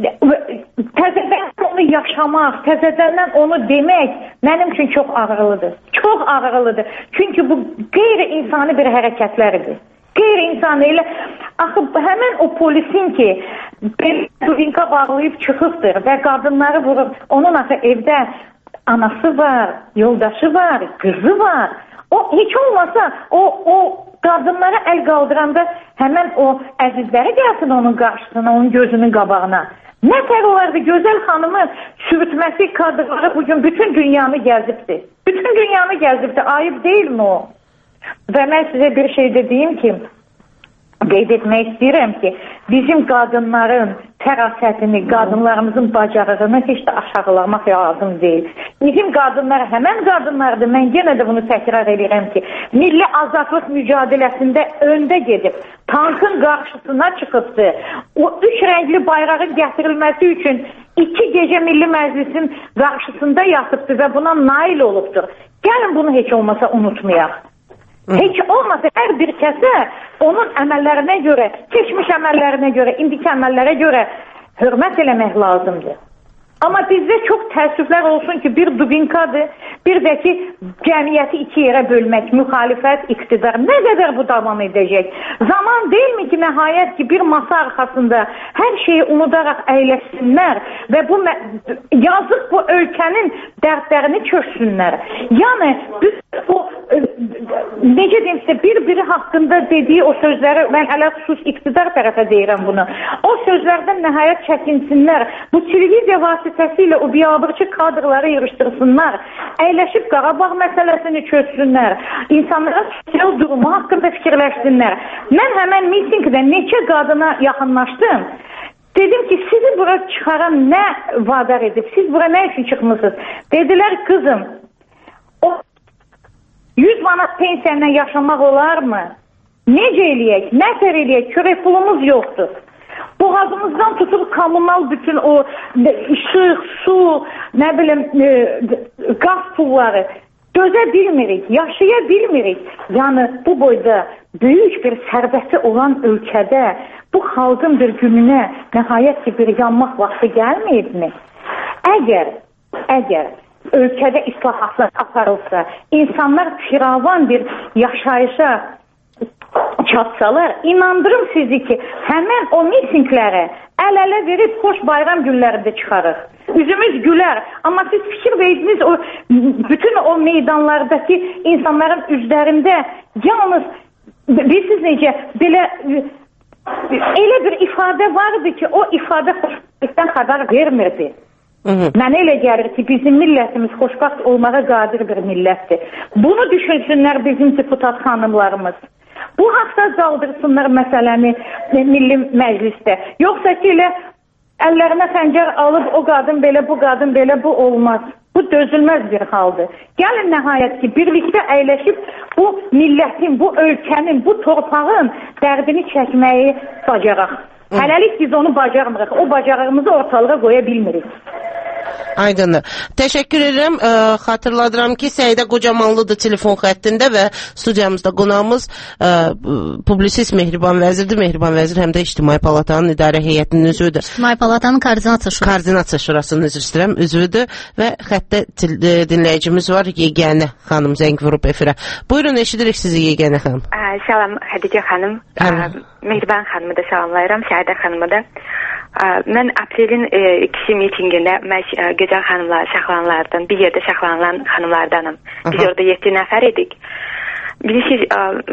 Speaker 19: təzədən onu yaşamaq, təzədəndən onu demək mənim üçün çox ağrılıdır. Çox ağrılıdır. Çünki bu qeyri-insani bir hərəkətlərdir. Qeyri-insani elə, axı həmən o polisin ki, linka bağlayıb çıxıbdır və qadınları vurur, onun axı evdə anası var, yoldaşı var, qızı var. O heç olmasa o, o qadınlara əl qaldıranda həmən o əzizləri gəlsin onun qarşısına, onun gözünün qabağına. Nə tər olardı Gözəl xanımın sürütməsi kadrları bugün bütün dünyanı gəzibdir. Bütün dünyanı gəzibdir. Ayıb deyilmi o? Və mən sizə bir şey de deyim ki, qeyd etmək istəyirəm ki, bizim qadınların fərasətini, qadınlarımızın bacarığını heç də aşağılamaq lazım deyil. Bizim qadınlar həmən qadınlardır. Mən yenə də bunu təkrar edirəm ki, milli azadlıq mücadeləsində öndə gedib, tankın qarşısına çıxıbdı. O üç rəngli bayrağın gətirilməsi üçün iki gecə Milli Məclisin qarşısında yatıbdı və buna nail olubdur. Gəlin bunu heç olmasa unutmayaq. Heç olmasa hər bir kəsə onun əməllərinə görə, keçmiş əməllərinə görə, indiki əməllərə görə hörmət eləmək lazımdır. Amma bizdə çox təəssüflər olsun ki, bir dubinkadır, bir də ki, cəmiyyəti iki yerə bölmək, müxalifət, iqtidar. Nə qədər bu davam edəcək? Zaman deyilmi ki, nəhayət ki, bir masa arxasında hər şeyi unudaraq əyləşsinlər və bu yazıq bu ölkənin dərdlərini çöksünlər. Yəni, bu, necə deyim sizə, bir-biri haqqında dediyi o sözləri, mən hələ xüsus iqtidar tərəfə deyirəm bunu, o sözlərdən nəhayət çəkinsinlər. Bu televiziya vasitəsilə o biabırçı kadrları yığışdırsınlar, əyləşib Qarabağ məsələsini çözsünlər, insanlara sosial durumu haqqında fikirləşsinlər. Mən həmən mitingdə neçə qadına yaxınlaşdım, dedim ki, sizi bura çıxaran nə vadar edib, siz bura nə üçün çıxmısınız? Dedilər, qızım, o yüz manat pensiyayla yaşamaq olarmı? Necə eləyək, nətər eləyək, körək pulumuz yoxdur. Boğazımızdan tutub kommunal bütün o işıq, su, nə bilim, e, qaz pulları dözə bilmirik, yaşaya bilmirik. Yəni bu boyda böyük bir sərvəti olan ölkədə bu xalqın bir gününə nəhayət ki bir yanmaq vaxtı gəlməyibmi? Əgər, əgər ölkədə islahatlar aparılsa, insanlar firavan bir yaşayışa çatsalar, inandırım sizi ki, həmən o mitinglərə əl-ələ verib xoş bayram günlərində çıxarıq. Üzümüz gülər, amma siz fikir verdiniz o bütün o meydanlardakı insanların üzlərində yalnız bilirsiniz necə belə elə bir ifadə vardı ki, o ifadə xoşbəxtlikdən xəbər vermirdi. Mənə elə gəlir ki, bizim millətimiz xoşbəxt olmağa qadir bir millətdir. Bunu düşünsünlər bizim deputat xanımlarımız. Bu haqda qaldırsınlar məsələni Milli Məclisdə. Yoxsa ki, elə əllərinə xəncər alıb o qadın belə, bu qadın belə, bu olmaz. Bu dözülməz bir haldır. Gəlin nəhayət ki, birlikdə əyləşib bu millətin, bu ölkənin, bu torpağın dərdini çəkməyi bacaraq. Hələlik biz onu bacarmırıq. O bacarığımızı ortalığa qoya bilmirik.
Speaker 14: Aydındır. Təşəkkür edirəm. Ə, xatırladıram ki, Səidə Qocamanlıdır telefon xəttində və studiyamızda qonağımız ə, publisist Mehriban Vəzirdir. Mehriban Vəzir həm də İctimai Palatanın İdarə Heyətinin üzvüdür.
Speaker 18: İctimai Palatanın Koordinasiya Şurası.
Speaker 14: Koordinasiya Şurasının üzr istəyirəm, üzvüdür və xəttə dinləyicimiz var, Yeganə xanım zəng vurub efirə. Buyurun, eşidirik sizi Yeganə xanım.
Speaker 20: Salam Xədicə xanım. Mehriban xanımı da salamlayıram, Səidə xanımı da. Mən aprelin ikisi mitingində mən gözəl xanımlar, saxlananlardan, bir yerdə saxlanılan xanımlardanım. Biz orada yeddi nəfər idik. Bilirsiniz,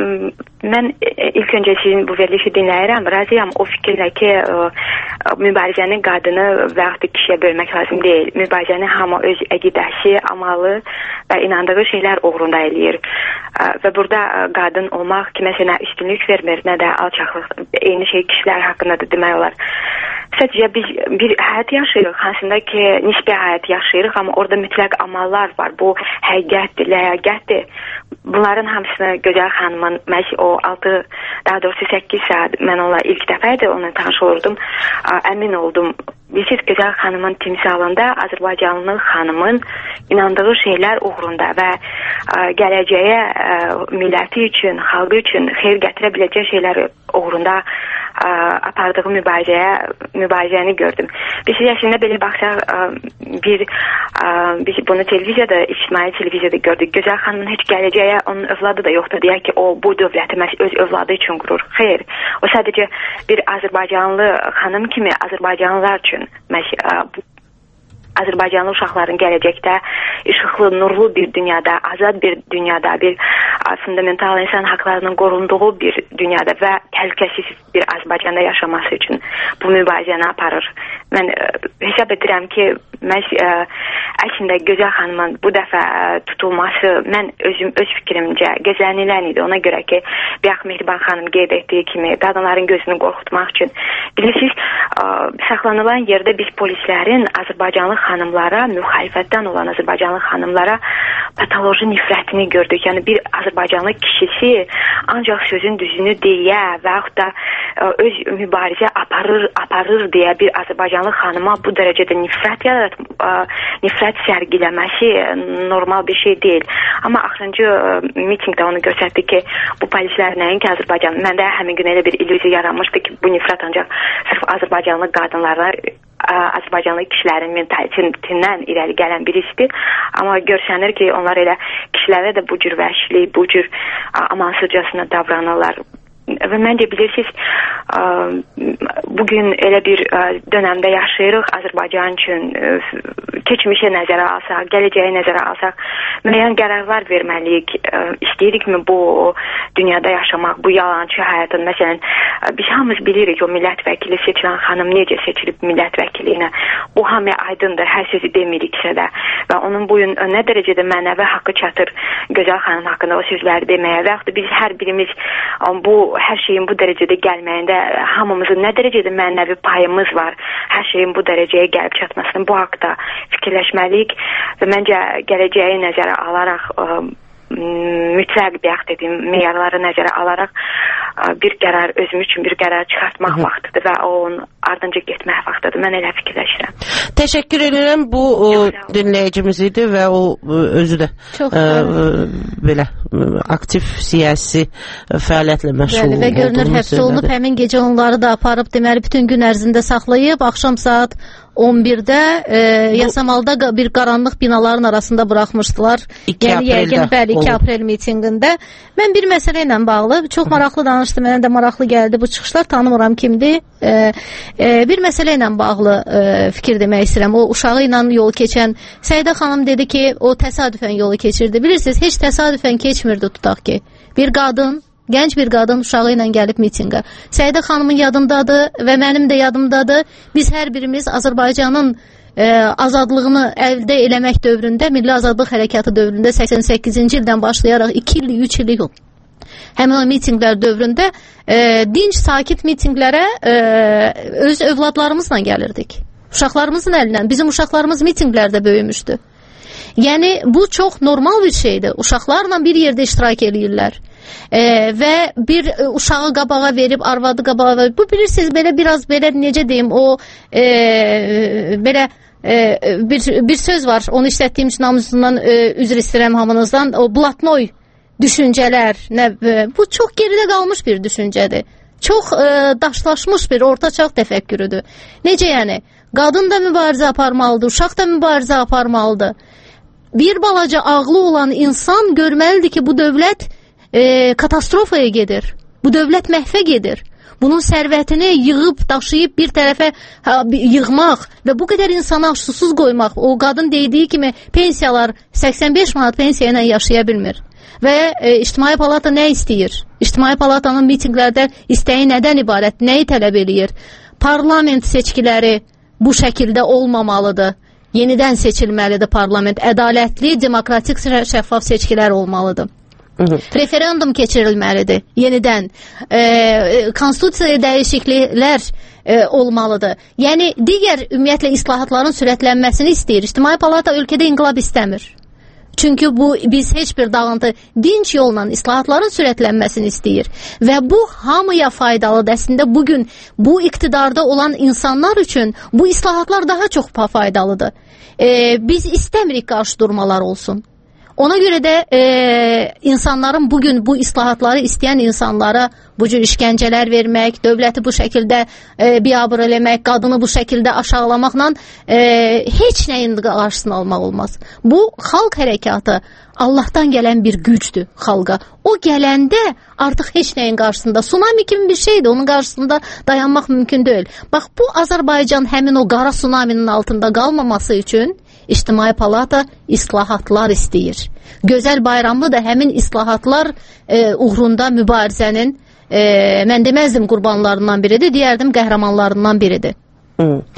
Speaker 20: mən ilk öncə sizin bu verilişi dinləyirəm, razıyam o fikirlə ki, mübarizəni qadını və yaxud da kişiyə bölmək lazım deyil. Mübarizəni hamı öz əqidəsi, amalı və inandığı şeylər uğrunda eləyir. Və burada qadın olmaq kiməsə nə üstünlük vermir, nə də alçaqlıq. Eyni şey kişilər haqqında da demək olar. Sadəcə biz bir həyat yaşayırıq, hansında ki, nisbi həyat yaşayırıq, amma orada mütləq amallar var. Bu həqiqətdir, ləyaqətdir. Bunların hamısını gözəl xanımın, mən o altı, daha doğrusu səkkiz saat mən onunla ilk dəfə idi, onunla tanış olurdum, əmin oldum. Bilirsiniz, gözəl xanımın timsalında Azərbaycanlı xanımın inandığı şeylər uğrunda və gələcəyə milləti üçün, xalqı üçün xeyir gətirə biləcək şeylər uğrunda apardığı mübarizəyə, mübarizəni gördüm. Biz əslində belə baxsaq, bir, biz bunu televiziyada, ictimai televiziyada gördük. Gözəl xanımın heç gələcəyə onun övladı da yoxdur, deyək ki, o bu dövləti öz övladı üçün qurur. Xeyr, o sadəcə bir Azərbaycanlı xanım kimi Azərbaycanlılar üçün Azərbaycanlı uşaqların gələcəkdə işıqlı, nurlu bir dünyada, azad bir dünyada, bir fundamental insan haqlarının qorunduğu bir dünyada və təhlükəsiz bir Azərbaycanda yaşaması üçün bu mübarizəni aparır. Mən hesab edirəm ki, mən əslində gözəl xanımın bu dəfə tutulması, mən özüm öz fikrimcə gözlənilən idi. Ona görə ki, bayaq Mehriban xanım qeyd etdiyi kimi qadınların gözünü qorxutmaq üçün. Bilirsiniz, saxlanılan yerdə biz polislərin Azərbaycanlı xanımlara, müxalifətdən olan Azərbaycanlı xanımlara patoloji nifrətini gördük. Yəni bir Azərbaycanlı kişisi ancaq sözün düzünü deyə və yaxud da öz mübarizə aparır, aparır deyə bir Azərbaycanlı xanıma bu dərəcədə nifrət yarat, nifrət sərgiləməsi normal bir şey deyil. Amma axırıncı mitingdə onu göstərdi ki, bu polislər nəinki Azərbaycan. Məndə həmin gün elə bir illüziya yaranmışdı ki, bu nifrət ancaq sırf Azərbaycanlı qadınlara, Azərbaycanlı kişilərin mentalitetindən irəli gələn birisidir. Amma görsənir ki, onlar elə kişilərə də bu cür vəhşilik, bu cür amansızcasına davranırlar. Və məncə bilirsiniz, bugün elə bir dönəmdə yaşayırıq. Azərbaycan üçün keçmişə nəzərə alsaq, gələcəyə nəzərə alsaq, müəyyən qərarlar verməliyik. İstəyirikmi bu dünyada yaşamaq, bu yalançı həyatın? Məsələn, biz hamımız bilirik o millət vəkili seçilən xanım necə seçilib millət vəkiliyinə. Bu hamıya aydındır, hər sözü demiriksə də. Və onun bu gün nə dərəcədə mənəvi haqqı çatır gözəl xanım haqqında o sözləri deməyə və yaxud da biz hər birimiz bu hər şeyin bu dərəcədə gəlməyində hamımızın nə dərəcədə mənəvi payımız var, hər şeyin bu dərəcəyə gəlib çatmasını bu haqda fikirləşməliyik və məncə gələcəyi nəzərə alaraq, mütləq bayaq dediyim meyarları nəzərə alaraq bir qərar, özüm üçün bir qərar çıxartmaq Hı -hı. vaxtıdır və onun ardınca getmək vaxtıdır. Mən elə fikirləşirəm.
Speaker 14: Təşəkkür edirəm. Bu o, dinləyicimiz idi və o özü də ə, belə aktiv siyasi fəaliyyətlə məşğul olduğunu
Speaker 18: və görünür həbs olunub, həmin gecə onları da aparıb, deməli bütün gün ərzində saxlayıb, axşam saat on birdə e, Yasamalda bir qaranlıq binaların arasında buraxmışdılar. Yəni yəqin bəli iki aprel mitinqində. Mən bir məsələ ilə bağlı çox maraqlı danışdım. Mənə də maraqlı gəldi bu çıxışlar. Tanımıram kimdir. E, e, bir məsələ ilə bağlı e, fikir demək istəyirəm. O uşağı ilə yol keçən Səidə xanım dedi ki, o təsadüfən yolu keçirdi. Bilirsiniz, heç təsadüfən keçmirdi tutaq ki. Bir qadın Gənc bir qadın uşağı ilə gəlib mitinqə. Səidə xanımın yadımdadır və mənim də yadımdadır. Biz hər birimiz Azərbaycanın e, azadlığını əldə eləmək dövründə, Milli Azadlıq Hərəkatı dövründə səksən səkkizinci ildən başlayaraq iki illik, üç illik həmin o mitinqlər dövründə e, dinc, sakit mitinqlərə e, öz övladlarımızla gəlirdik. Uşaqlarımızın əlindən. Bizim uşaqlarımız mitinqlərdə böyümüşdü. Yəni, bu çox normal bir şeydir. Uşaqlarla bir yerdə iştirak edirlər. E, və bir e, uşağı qabağa verib, arvadı qabağa verib. Bu bilirsiniz, belə biraz belə necə deyim, o e, belə e, bir, bir söz var. Onu işlətdiyim üçün hamısından e, üzr istəyirəm hamınızdan. O blatnoy düşüncələr. Nə, e, bu çox geridə qalmış bir düşüncədir. Çox e, daşlaşmış bir ortaçağ təfəkkürüdür. Necə yəni? Qadın da mübarizə aparmalıdır, uşaq da mübarizə aparmalıdır. Bir balaca ağlı olan insan görməlidir ki, bu dövlət e, katastrofaya gedir. Bu dövlət məhvə gedir. Bunun sərvətini yığıb, daşıyıb bir tərəfə ha, yığmaq və bu qədər insana susuz qoymaq. O qadın dediyi kimi pensiyalar səksən beş manat pensiya ilə yaşaya bilmir. Və e, İctimai Palata nə istəyir? İctimai Palatanın mitinqlərdə istəyi nədən ibarət? Nəyi tələb eləyir? Parlament seçkiləri bu şəkildə olmamalıdır. Yenidən seçilməlidir parlament. Ədalətli, demokratik, şəffaf seçkilər olmalıdır. Hı -hı. Referendum keçirilməlidir. Yenidən. E, konstitusiyaya dəyişikliklər e, olmalıdır. Yəni, digər ümumiyyətlə islahatların sürətlənməsini istəyir. İctimai Palata ölkədə inqilab istəmir. Çünki bu biz heç bir dağıntı dinç yolla islahatların sürətlənməsini istəyir. Və bu hamıya faydalıdır. Əslində bugün bu iqtidarda olan insanlar üçün bu islahatlar daha çox faydalıdır. Ee, biz istəmirik qarşı durmalar olsun. Ona görə də e, insanların bugün bu islahatları istəyən insanlara bu cür işgəncələr vermək, dövləti bu şəkildə e, biabır eləmək, qadını bu şəkildə aşağılamaqla e, heç nəyin qarşısını almaq olmaz. Bu xalq hərəkatı Allahdan gələn bir gücdür xalqa. O gələndə artıq heç nəyin qarşısında, tsunami kimi bir şeydir, onun qarşısında dayanmaq mümkün deyil. Bax, bu Azərbaycan həmin o qara tsunaminin altında qalmaması üçün İctimai Palata islahatlar istəyir. Gözəl Bayramlı da həmin islahatlar e, uğrunda mübarizənin e, mən deməzdim qurbanlarından biridir, deyərdim qəhrəmanlarından biridir.
Speaker 14: Hı.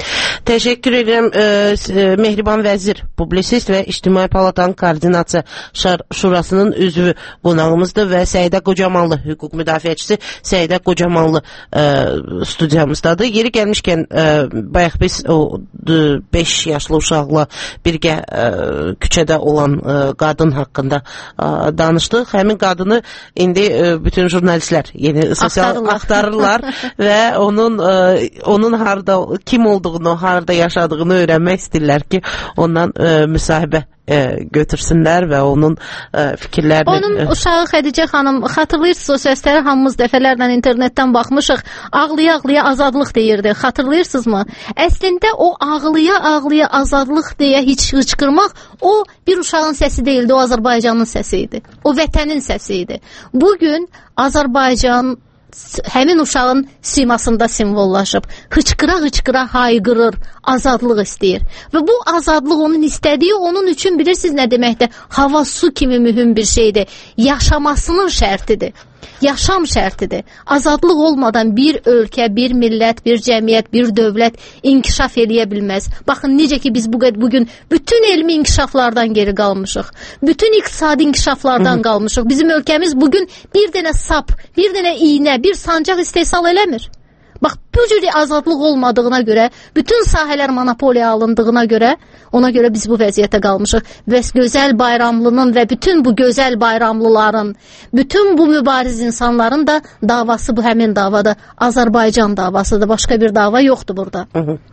Speaker 14: Təşəkkür edirəm. E, Mehriban Vəzir, publisist və İctimai Palatanın Koordinasiya Şurasının üzvü qonağımızdır və Səidə Qocamanlı, hüquq müdafiəçisi Səidə Qocamanlı e, studiyamızdadır. Yeri gəlmişkən e, bayaq biz o beş yaşlı uşaqla birgə e, küçədə olan e, qadın haqqında e, danışdıq. Həmin qadını indi e, bütün jurnalistlər yeni sosial axtarırlar və onun e, onun harda kim olduğunu, harda yaşadığını öyrənmək istəyirlər ki, ondan e, müsahibə e, götürsünlər və onun e, fikirlərini...
Speaker 18: Onun e, uşağı Xədicə xanım, xatırlayırsınız o səsləri hamımız dəfələrlə internetdən baxmışıq, ağlaya-ağlaya azadlıq deyirdi, xatırlayırsınızmı? Əslində o ağlaya-ağlaya azadlıq deyə heç hıçqırmaq, o bir uşağın səsi deyildi, o Azərbaycanın səsi idi, o vətənin səsi idi. Bugün Azərbaycan həmin uşağın simasında simvollaşıb, hıçqıra-hıçqıra hayqırır, azadlıq istəyir. Və bu azadlıq onun istədiyi, onun üçün bilirsiniz nə deməkdir? Hava, su kimi mühüm bir şeydir. Yaşamasının şərtidir. Yaşam şərtidir. Azadlıq olmadan bir ölkə, bir millət, bir cəmiyyət, bir dövlət inkişaf eləyə bilməz. Baxın, necə ki biz bu bugün bütün elmi inkişaflardan geri qalmışıq. Bütün iqtisadi inkişaflardan qalmışıq. Bizim ölkəmiz bugün bir dənə sap, bir dənə iynə, bir sancaq istehsal eləmir. Bax, bu cür azadlıq olmadığına görə, bütün sahələr monopoliya alındığına görə, ona görə biz bu vəziyyətə qalmışıq. Və gözəl bayramlının və bütün bu gözəl bayramlıların, bütün bu mübariz insanların da davası bu həmin davadır. Azərbaycan davasıdır. Başqa bir dava yoxdur burada.
Speaker 14: Hı -hı.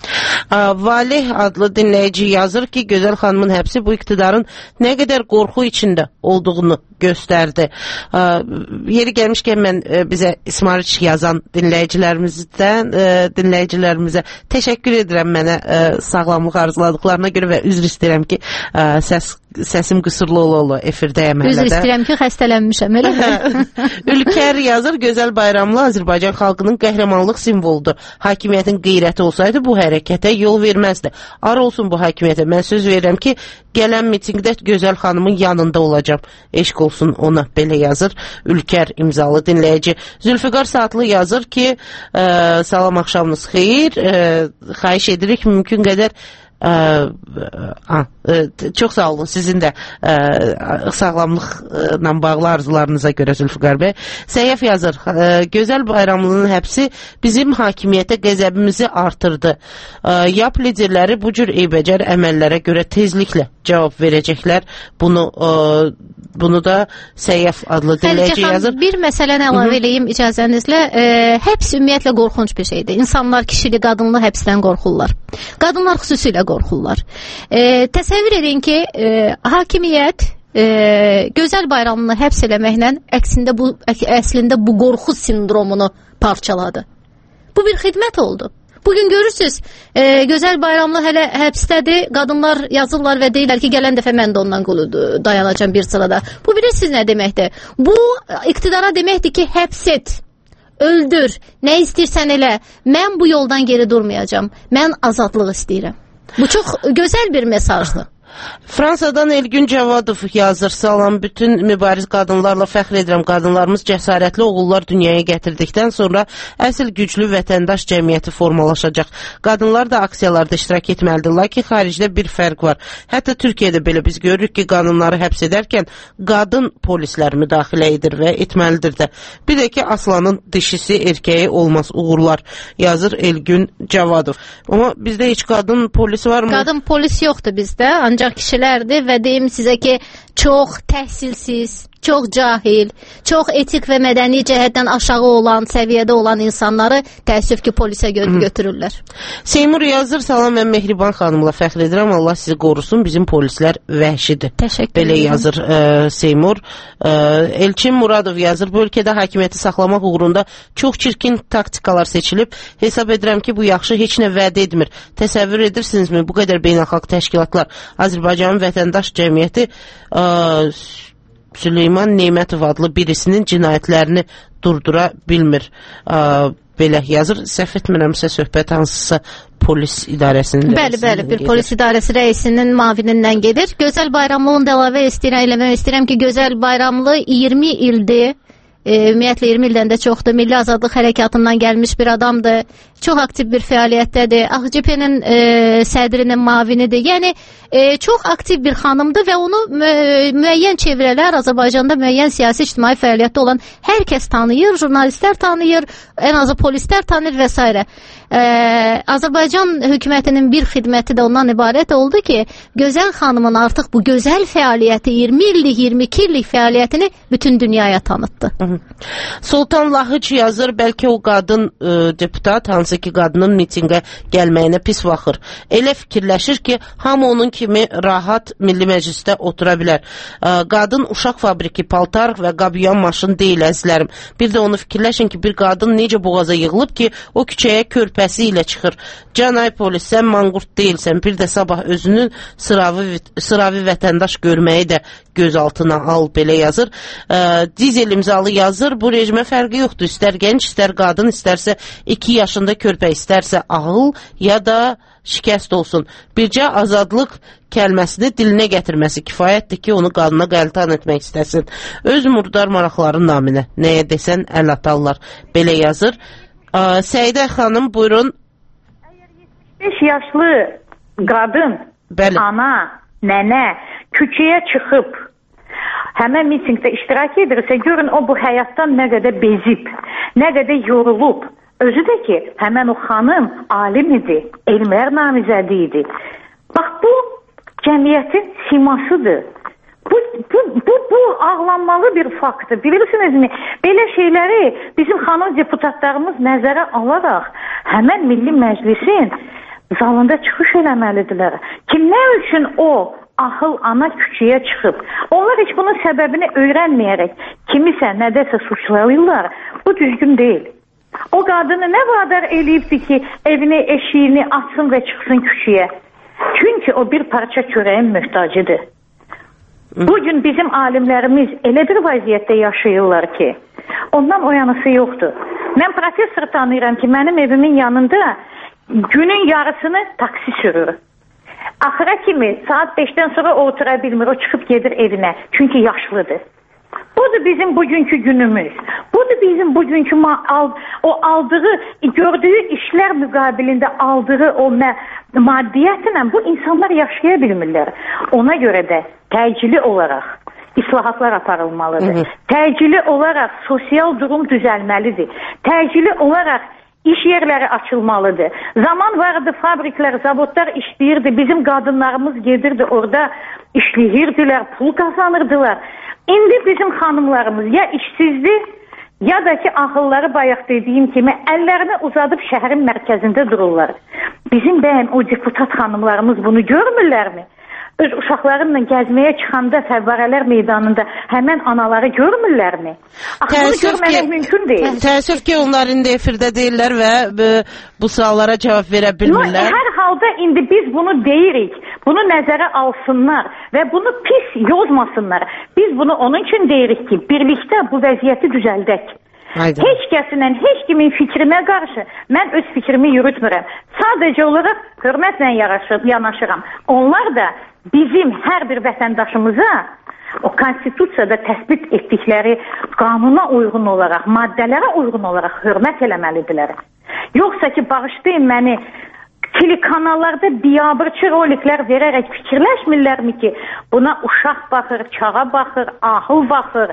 Speaker 14: Valih adlı dinləyici yazır ki, Gözəl xanımın həbsi bu iqtidarın nə qədər qorxu içində olduğunu göstərdi. Yeri gəlmişkən mən bizə İsmail yazan dinləyicilərimizdən dinləyicilərimizə təşəkkür edirəm mənə sağlamlıq arzuladıqlarına görə və üzr istəyirəm ki, səs səsim qısırlı ola-ola efirdəyəm hələ də.
Speaker 18: Üzr istəyirəm ki, xəstələnmişəm, elə mi?
Speaker 14: Ülker yazır, Gözəl bayramlı Azərbaycan xalqının qəhrəmanlıq simvoludur. Hakimiyyətin qeyrəti olsaydı bu hərəkətə yol verməzdi. Ar olsun bu hakimiyyətə. Mən söz verirəm ki, gələn mitingdə Gözəl xanımın yanında olacam. Eşq olsun ona, belə yazır. Ülker imzalı dinləyici. Zülfüqar Saatlı yazır ki, e, salam axşamınız xeyir. E, xahiş edirik mümkün qədər Ə, ə, ə, çox sağ olun sizin də ə, sağlamlıqla bağlı arzularınıza görə Zülfüqar bəy. Səyyəf yazır, ə, Gözəl bayramlının həbsi bizim hakimiyyətə qəzəbimizi artırdı. Ə, yap liderləri bu cür eybəcər əməllərə görə tezliklə cavab verəcəklər. Bunu ə, bunu da Səyyəf adlı dinləyici yazır.
Speaker 18: Bir məsələni əlavə eləyim icazənizlə. E, həbs ümumiyyətlə qorxunc bir şeydir. İnsanlar kişili, qadınlı həbsdən qorxurlar. Qadınlar xüsusilə qorxurlar. E, təsəvvür edin ki, e, hakimiyyət e, Gözəl bayramını həbs eləməklə əksində bu, əslində bu qorxu sindromunu parçaladı. Bu bir xidmət oldu. Bugün görürsünüz, e, Gözəl bayramlı hələ həbsdədir, qadınlar yazırlar və deyirlər ki, gələn dəfə mən də ondan dayanacam bir sırada. Bu bilirsiniz nə deməkdir? Bu iqtidara deməkdir ki, həbs et, öldür, nə istəyirsən elə, mən bu yoldan geri durmayacam, mən azadlıq istəyirəm. Bu çox gözəl bir mesajdır.
Speaker 14: Fransadan Elgün Cavadov yazır, salam, bütün mübariz qadınlarla fəxr edirəm, qadınlarımız cəsarətli oğullar dünyaya gətirdikdən sonra əsl güclü vətəndaş cəmiyyəti formalaşacaq. Qadınlar da aksiyalarda iştirak etməlidir, lakin xaricdə bir fərq var. Hətta Türkiyədə belə biz görürük ki, qadınları həbs edərkən qadın polislər müdaxilə edir və etməlidir də. Bir də ki, aslanın dişisi erkəyi olmaz, uğurlar, yazır Elgün Cavadov. Amma bizdə heç qadın polis var mı?
Speaker 18: Qadın polis yoxdur bizdə, ancaq kişilərdir və deyim sizə ki, çox təhsilsiz, çox cahil, çox etik və mədəni cəhətdən aşağı olan, səviyyədə olan insanları təəssüf ki, polisə gö götürürlər.
Speaker 14: Seymur yazır, salam, mən Mehriban xanımla fəxr edirəm, Allah sizi qorusun, bizim polislər vəhşidir.
Speaker 18: Təşəkkür
Speaker 14: Belə yazır e, Seymur. E, Elçin Muradov yazır, bu ölkədə hakimiyyəti saxlamaq uğrunda çox çirkin taktikalar seçilib. Hesab edirəm ki, bu yaxşı heç nə vəd etmir. Təsəvvür edirsinizmi, bu qədər beynəlxalq təşkilatlar Azərbaycanın vətəndaş cəmiyyəti e, Süleyman Neymətov adlı birisinin cinayətlərini durdura bilmir. Ə, belə yazır. Səhv etmirəmsə söhbət hansısa polis idarəsinin
Speaker 18: Bəli, bəli, bir gedir. Polis idarəsi rəisinin mavinindən gedir. Gözəl bayramlılığını da əlavə istəyirəm, eləmək istəyirəm ki, Gözəl bayramlı iyirmi ildir e, ümumiyyətlə iyirmi ildən də çoxdur. Milli Azadlıq Hərəkatından gəlmiş bir adamdır. Çox aktiv bir fəaliyyətdədir. A X C P-nin e, sədrinin mavinidir. Yəni e, çox aktiv bir xanımdır və onu mü müəyyən çevrələr, Azərbaycanda müəyyən siyasi ictimai fəaliyyətdə olan hər kəs tanıyır, jurnalistlər tanıyır, ən azı polislər tanıyır və s. E, Azərbaycan hökumətinin bir xidməti də ondan ibarət oldu ki, gözəl xanımın artıq bu gözəl fəaliyyəti, iyirmi illik, iyirmi iki illik fəaliyyətini bütün dünyaya tanıtdı.
Speaker 14: Sultan Lahıc yazır, bəlkə o qadın e, deputat, hansı ki qadının mitinqə gəlməyinə pis baxır. Elə fikirləşir ki, hamı onun kimi rahat Milli Məclisdə otura bilər. E, qadın uşaq fabriki, paltar və qabıyan maşın deyil, əzizlərim. Bir də onu fikirləşin ki, bir qadın necə boğaza yığılıb ki, o küçəyə körpəsi ilə çıxır. Can ay polis, sən manqurt deyilsən, bir də sabah özünün sıravi, sıravi vətəndaş görməyi də göz altına al, belə yazır. E, Dizel imzalı yazır, bu rejimə fərqi yoxdur. İstər gənc, istər qadın, istərsə iki yaşında körpə, istərsə ağıl ya da şikəst olsun. Bircə azadlıq kəlməsini dilinə gətirməsi kifayətdir ki, onu qanuna qəltan etmək istəsin. Öz murdar maraqların naminə nəyə desən əl atarlar, belə yazır. E, Səidə xanım, buyurun.
Speaker 19: beş yaşlı qadın,
Speaker 14: Bəli.
Speaker 19: ana, nənə küçəyə çıxıb həmən mitingdə iştirak edirsə, görün o bu həyatdan nə qədər bezib, nə qədər yorulub. Özü də ki, həmən o xanım alim idi, elmlər namizədi idi. Bax, bu cəmiyyətin simasıdır. Bu, bu, bu, bu ağlanmalı bir faktdır. Bilirsinizmi, belə şeyləri bizim xanım deputatlarımız nəzərə alaraq həmən Milli Məclisin zalında çıxış eləməlidirlər. Kimlər üçün o ahıl ana küçəyə çıxıb? Onlar heç bunun səbəbini öyrənməyərək kimisə nədəsə suçlayırlar. Bu düzgün deyil. O qadını nə vadar eləyibdi ki, evini, eşiyini açsın və çıxsın küçəyə? Çünki o bir parça çörəyin möhtacıdır. Bugün bizim alimlərimiz elə bir vəziyyətdə yaşayırlar ki, ondan o yanısı yoxdur. Mən professor tanıyıram ki, mənim evimin yanında günün yarısını taksi sürür. Axıra kimi saat beşdən sonra o otura bilmir, o çıxıb gedir evinə. Çünki yaşlıdır. Budur bizim bugünkü günümüz. Budur bizim bugünkü al, o aldığı, gördüyü işlər müqabilində aldığı o maddiyyətlə bu insanlar yaşaya bilmirlər. Ona görə də təcili olaraq islahatlar aparılmalıdır. Hı -hı. Təcili olaraq sosial durum düzəlməlidir. Təcili olaraq İş yerləri açılmalıdır. Zaman vardı, fabriklər, zavodlar işləyirdi. Bizim qadınlarımız gedirdi, orada işləyirdilər, pul kazanırdılar. İndi bizim xanımlarımız ya işsizdir, ya da ki ağılları bayaq dediyim kimi əllərini uzadıb şəhərin mərkəzində dururlar. Bizim bəyəm o deputat xanımlarımız bunu görmürlərmi? Öz uşaqlarınla gəzməyə çıxanda fəvvarələr meydanında həmən anaları görmürlərmi? Bunu görməmək mümkün deyil.
Speaker 14: Təəssüf ki, onlar indi efirdə deyirlər və bu suallara cavab verə bilmirlər.
Speaker 19: No, hər halda indi biz bunu deyirik. Bunu nəzərə alsınlar və bunu pis yozmasınlar. Biz bunu onun üçün deyirik ki, birlikdə bu vəziyyəti düzəldək. Haydi. Heç kəsinlə, heç kimin fikrinə qarşı mən öz fikrimi yürütmürəm. Sadəcə olaraq hörmətlə yanaşıram. Onlar da bizim hər bir vətəndaşımıza o konstitusiyada təsbit etdikləri qanuna uyğun olaraq, maddələrə uyğun olaraq hörmət eləməlidirlər. Yoxsa ki, bağışlayın məni, telekanallarda biabırçı roliklər verərək fikirləşmirlərmi ki, buna uşaq baxır, çağa baxır, ahıl baxır,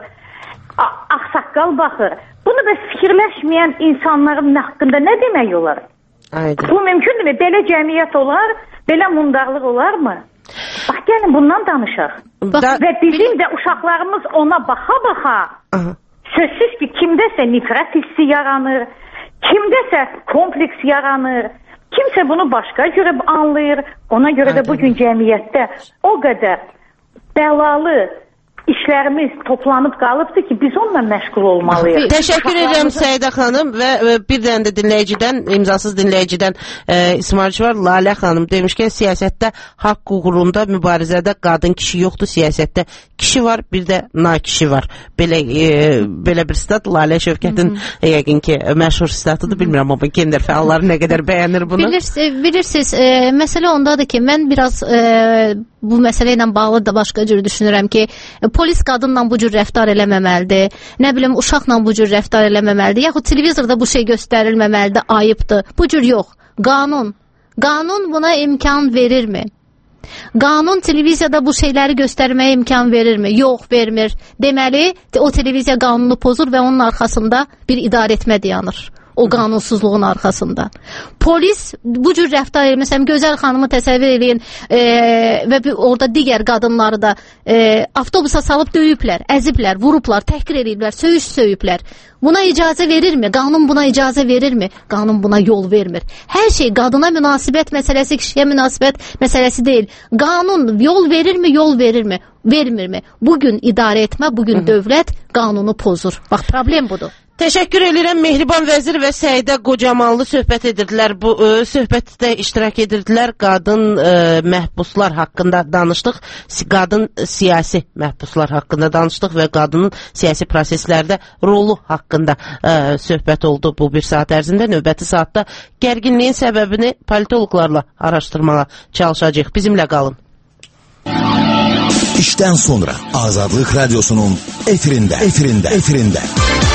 Speaker 19: ağsaqqal baxır. Bunu da fikirləşməyən insanların haqqında nə demək olar? Aynen. Bu mümkündürmü? Belə cəmiyyət olar, belə mundarlıq olarmı? Bax, gəlin bundan danışaq. Da, və bizim də uşaqlarımız ona baxa-baxa sözsüz ki, kimdəsə nifrət hissi yaranır, kimdəsə kompleks yaranır, kimsə bunu başqa görə anlayır. Ona görə də bugün cəmiyyətdə o qədər bəlalı işlərimiz toplanıb qalıbdır ki, biz onunla məşğul olmalıyıq.
Speaker 14: Təşəkkür edirəm Səidə xanım və bir dənə də dinləyicidən, imzasız dinləyicidən e, İsmailçi var, Lalə xanım demiş ki, siyasətdə haqq uğrunda mübarizədə qadın kişi yoxdur, siyasətdə kişi var, bir də nakişi var. Belə e, belə bir stat Lalə Şövkətin yəqin ki, məşhur statıdır, bilmirəm amma gender fəalları nə qədər bəyənir bunu.
Speaker 18: Bilirsiniz, bilirsiniz e, məsələ ondadır ki, mən biraz e, bu məsələ ilə bağlı da başqa cür düşünürəm ki, polis qadınla bu cür rəftar eləməməlidir, nə bilim uşaqla bu cür rəftar eləməməlidir, yaxud televizorda bu şey göstərilməməlidir, ayıbdır. Bu cür yox. Qanun. Qanun buna imkan verirmi? Qanun televiziyada bu şeyləri göstərməyə imkan verirmi? Yox, vermir. Deməli, o televiziya qanunu pozur və onun arxasında bir idarəetmə dayanır. O qanunsuzluğun arxasında. Polis bu cür rəftar edir. Məsələn, Gözəl xanımı təsəvvür edin e, və orada digər qadınları da e, avtobusa salıb döyüblər, əziblər, vurublar, təhqir ediblər, söyüş söyüblər. Buna icazə verirmi? Qanun buna icazə verirmi? Qanun buna yol vermir. Hər şey qadına münasibət məsələsi, kişiyə münasibət məsələsi deyil. Qanun yol verirmi, yol verirmi? Vermirmi? Bugün idarə etmə, bugün dövlət qanunu pozur. Bax, problem budur.
Speaker 14: Təşəkkür edirəm. Mehriban vəzir və Səidə Qocamanlı söhbət edirdilər. Bu ə, söhbətdə iştirak edirdilər. Qadın ə, məhbuslar haqqında danışdıq. Qadın siyasi məhbuslar haqqında danışdıq və qadının siyasi proseslərdə rolu haqqında ə, söhbət oldu bu bir saat ərzində. Növbəti saatda gərginliyin səbəbini politoloqlarla araşdırmağa çalışacağıq. Bizimlə qalın.
Speaker 1: İşdən sonra Azadlıq Radyosu'nun efirində, efirində, efirində.